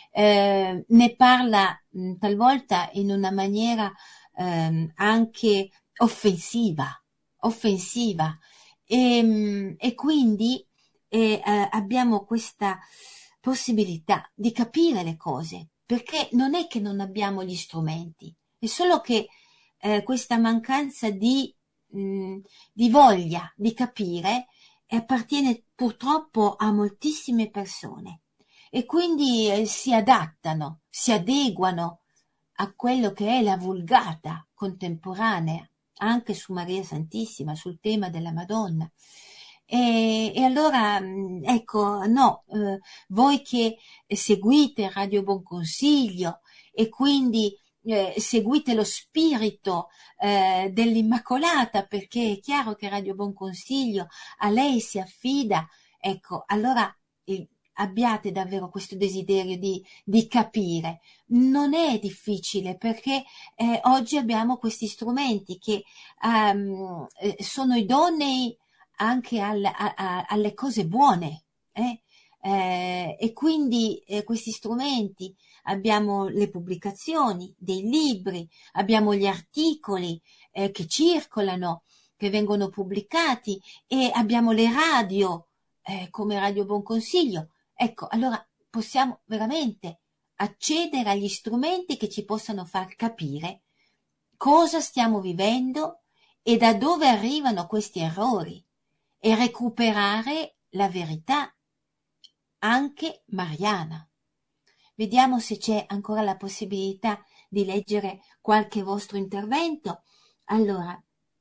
Eh, ne parla mh, talvolta in una maniera ehm, anche offensiva, offensiva, e, mh, e quindi eh, eh, abbiamo questa possibilità di capire le cose, perché non è che non abbiamo gli strumenti, è solo che eh, questa mancanza di, mh, di voglia di capire appartiene purtroppo a moltissime persone e quindi eh, si adattano, si adeguano a quello che è la vulgata contemporanea, anche su Maria Santissima, sul tema della Madonna. E, e allora, ecco, no, eh, voi che seguite Radio Buon Consiglio e quindi eh, seguite lo spirito eh, dell'Immacolata, perché è chiaro che Radio Buon Consiglio a lei si affida, ecco, allora eh, abbiate davvero questo desiderio di, di capire. Non è difficile perché eh, oggi abbiamo questi strumenti che um, eh, sono idonei anche al, a, a, alle cose buone, eh? Eh, e quindi eh, questi strumenti, abbiamo le pubblicazioni dei libri, abbiamo gli articoli eh, che circolano, che vengono pubblicati, e abbiamo le radio eh, come Radio Buon Consiglio. Ecco, allora possiamo veramente accedere agli strumenti che ci possano far capire cosa stiamo vivendo e da dove arrivano questi errori e recuperare la verità, anche mariana. Vediamo se c'è ancora la possibilità di leggere qualche vostro intervento. Allora,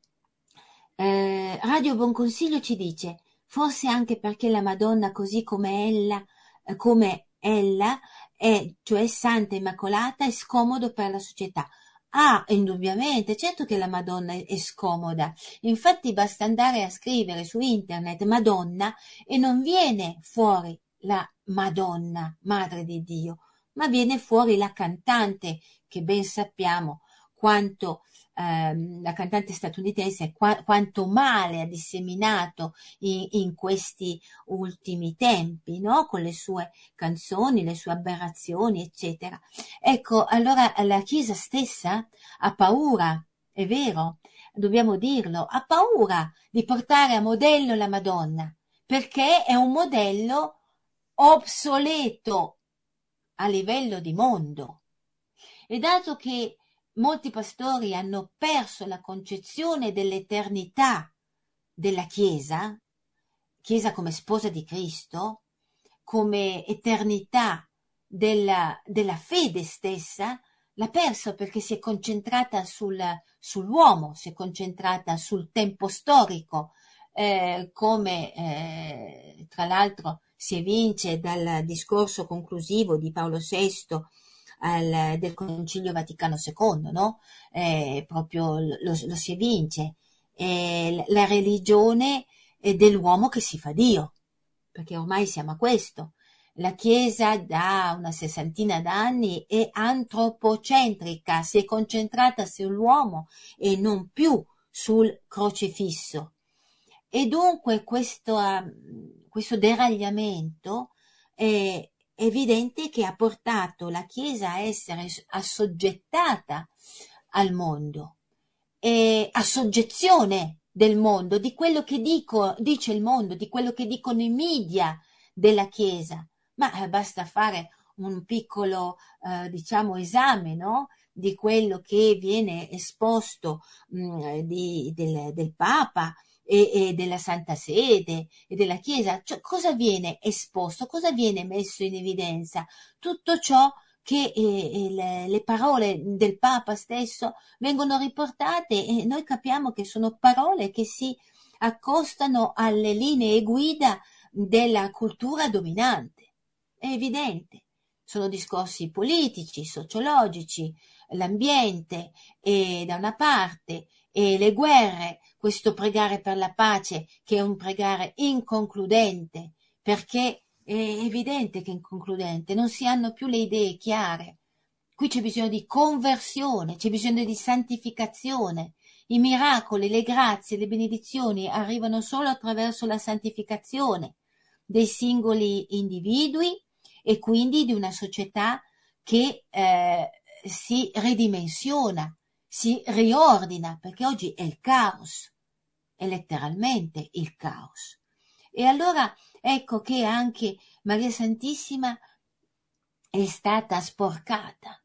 eh, Radio Buon Consiglio ci dice: forse anche perché la Madonna, così come ella, eh, come ella è, cioè santa immacolata, è scomodo per la società. Ah, indubbiamente, certo che la Madonna è, è scomoda. Infatti basta andare a scrivere su internet Madonna e non viene fuori la Madonna, Madre di Dio, ma viene fuori la cantante, che ben sappiamo quanto ehm, la cantante statunitense qua, quanto male ha disseminato in, in questi ultimi tempi, no? Con le sue canzoni, le sue aberrazioni, eccetera. Ecco, allora la Chiesa stessa ha paura, è vero, dobbiamo dirlo, ha paura di portare a modello la Madonna, perché è un modello obsoleto a livello di mondo. E dato che molti pastori hanno perso la concezione dell'eternità della Chiesa, Chiesa come sposa di Cristo, come eternità della, della fede stessa, l'ha perso perché si è concentrata sul, sull'uomo, si è concentrata sul tempo storico, eh, come eh, tra l'altro si evince dal discorso conclusivo di Paolo sesto al, del Concilio Vaticano secondo, no? Eh, proprio lo, lo si evince. Eh, la religione è dell'uomo che si fa Dio, perché ormai siamo a questo. La Chiesa da una sessantina d'anni è antropocentrica, si è concentrata sull'uomo e non più sul crocifisso. E dunque questo, uh, questo deragliamento è evidente che ha portato la Chiesa a essere assoggettata al mondo, e a soggezione del mondo, di quello che dico, dice il mondo, di quello che dicono i media della Chiesa. Ma eh, basta fare un piccolo, eh, diciamo, esame, no? Di quello che viene esposto mh, di, del, del Papa e, e della Santa Sede e della Chiesa. Cioè, cosa viene esposto? Cosa viene messo in evidenza? Tutto ciò che eh, le, le parole del Papa stesso vengono riportate e noi capiamo che sono parole che si accostano alle linee guida della cultura dominante. È evidente. Sono discorsi politici, sociologici, l'ambiente e da una parte e le guerre, questo pregare per la pace che è un pregare inconcludente, perché è evidente che è inconcludente, non si hanno più le idee chiare. Qui c'è bisogno di conversione, c'è bisogno di santificazione. I miracoli, le grazie, le benedizioni arrivano solo attraverso la santificazione dei singoli individui e quindi di una società che eh, si ridimensiona, si riordina, perché oggi è il caos, è letteralmente il caos. E allora ecco che anche Maria Santissima è stata sporcata,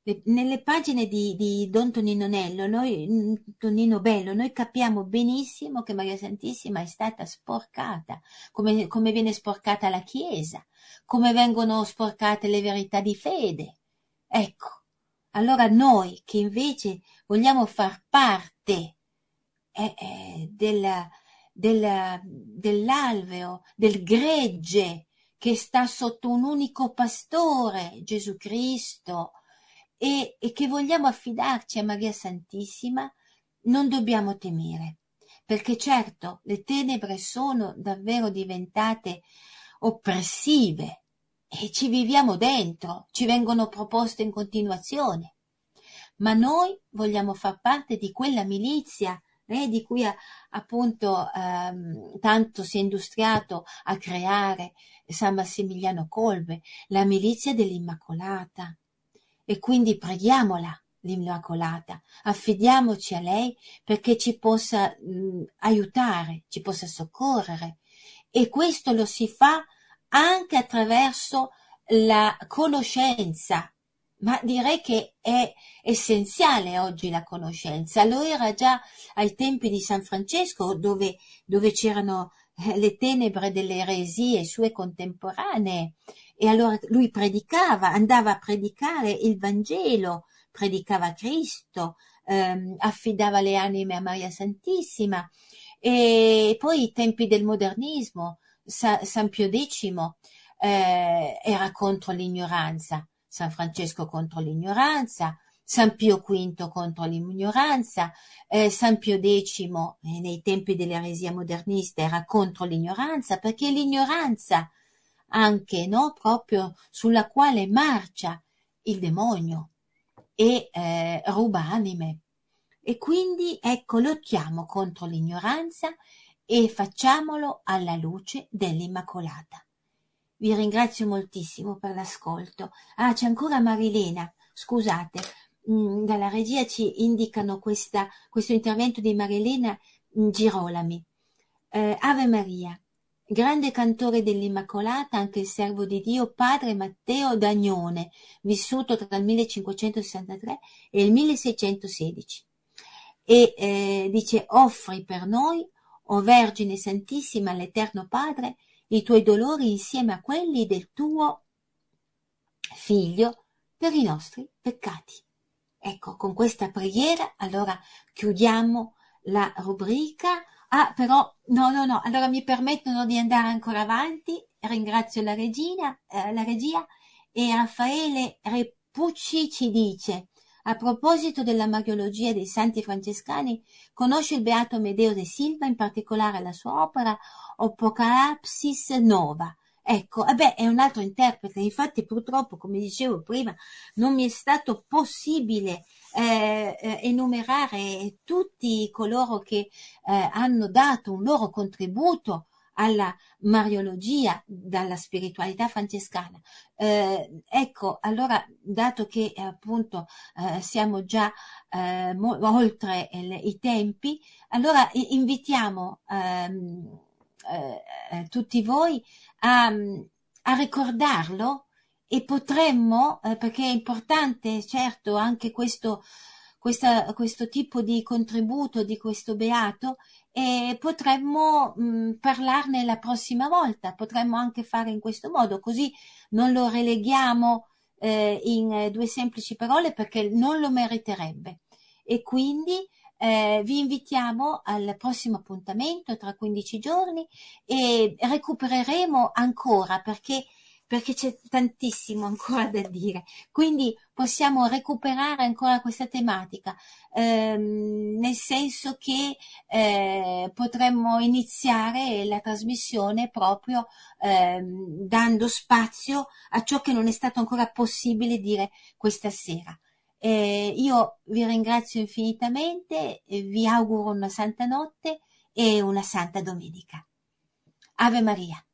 Le- nelle pagine di, di Don Tonino Nello, noi, mm, Tonino Bello, noi capiamo benissimo che Maria Santissima è stata sporcata, come, come viene sporcata la Chiesa, come vengono sporcate le verità di fede. Ecco, allora noi che invece vogliamo far parte eh, eh, della- della- dell'alveo, del gregge che sta sotto un unico pastore, Gesù Cristo, e, e che vogliamo affidarci a Maria Santissima, non dobbiamo temere, perché certo le tenebre sono davvero diventate oppressive e ci viviamo dentro, ci vengono proposte in continuazione, ma noi vogliamo far parte di quella milizia eh, di cui ha, appunto ehm, tanto si è industriato a creare San Massimiliano Kolbe, la milizia dell'Immacolata. E quindi preghiamola, l'Immacolata, affidiamoci a lei perché ci possa mh, aiutare, ci possa soccorrere. E questo lo si fa anche attraverso la conoscenza, ma direi che è essenziale oggi la conoscenza. Lo era già ai tempi di San Francesco, dove, dove c'erano eh, le tenebre delle eresie sue contemporanee. E allora lui predicava, andava a predicare il Vangelo, predicava Cristo, ehm, affidava le anime a Maria Santissima. E poi i tempi del modernismo, Sa- San Pio X eh, era contro l'ignoranza, San Francesco contro l'ignoranza, San Pio V contro l'ignoranza, eh, San Pio X eh, nei tempi dell'eresia modernista era contro l'ignoranza, perché l'ignoranza anche, no, proprio sulla quale marcia il demonio e eh, ruba anime. E quindi ecco, lottiamo contro l'ignoranza e facciamolo alla luce dell'Immacolata. Vi ringrazio moltissimo per l'ascolto. Ah, c'è ancora Marilena, scusate, mh, dalla regia ci indicano questa, questo intervento di Marilena mh, Girolami. Eh, Ave Maria, grande cantore dell'Immacolata, anche il servo di Dio, padre Matteo d'Agnone, vissuto tra il millecinquecentosessantatré e il milleseicentosedici. E eh, dice, offri per noi, o Vergine Santissima, all'Eterno Padre, i tuoi dolori insieme a quelli del tuo Figlio per i nostri peccati. Ecco, con questa preghiera allora chiudiamo la rubrica. Ah, però, no, no, no, allora mi permettono di andare ancora avanti. Ringrazio la regina, eh, la regia, e Raffaele Repucci ci dice, a proposito della Mariologia dei Santi Francescani, conosce il Beato Amedeo de Silva, in particolare la sua opera Apocalipsis Nova. Ecco, vabbè, è un altro interprete, infatti purtroppo, come dicevo prima, non mi è stato possibile eh, eh, enumerare tutti coloro che eh, hanno dato un loro contributo alla Mariologia, dalla spiritualità francescana. Eh, ecco, allora, dato che eh, appunto eh, siamo già eh, mo- oltre il, i tempi, allora i- invitiamo ehm, eh, tutti voi a, a ricordarlo e potremmo, eh, perché è importante certo anche questo, questa, questo tipo di contributo di questo beato, e potremmo mh, parlarne la prossima volta, potremmo anche fare in questo modo, così non lo releghiamo eh, in eh, due semplici parole perché non lo meriterebbe. E quindi eh, vi invitiamo al prossimo appuntamento tra quindici giorni e recupereremo ancora perché, perché c'è tantissimo ancora da dire. Quindi possiamo recuperare ancora questa tematica, ehm, nel senso che eh, potremmo iniziare la trasmissione proprio ehm, dando spazio a ciò che non è stato ancora possibile dire questa sera. Eh, io vi ringrazio infinitamente, eh, vi auguro una santa notte e una santa domenica. Ave Maria.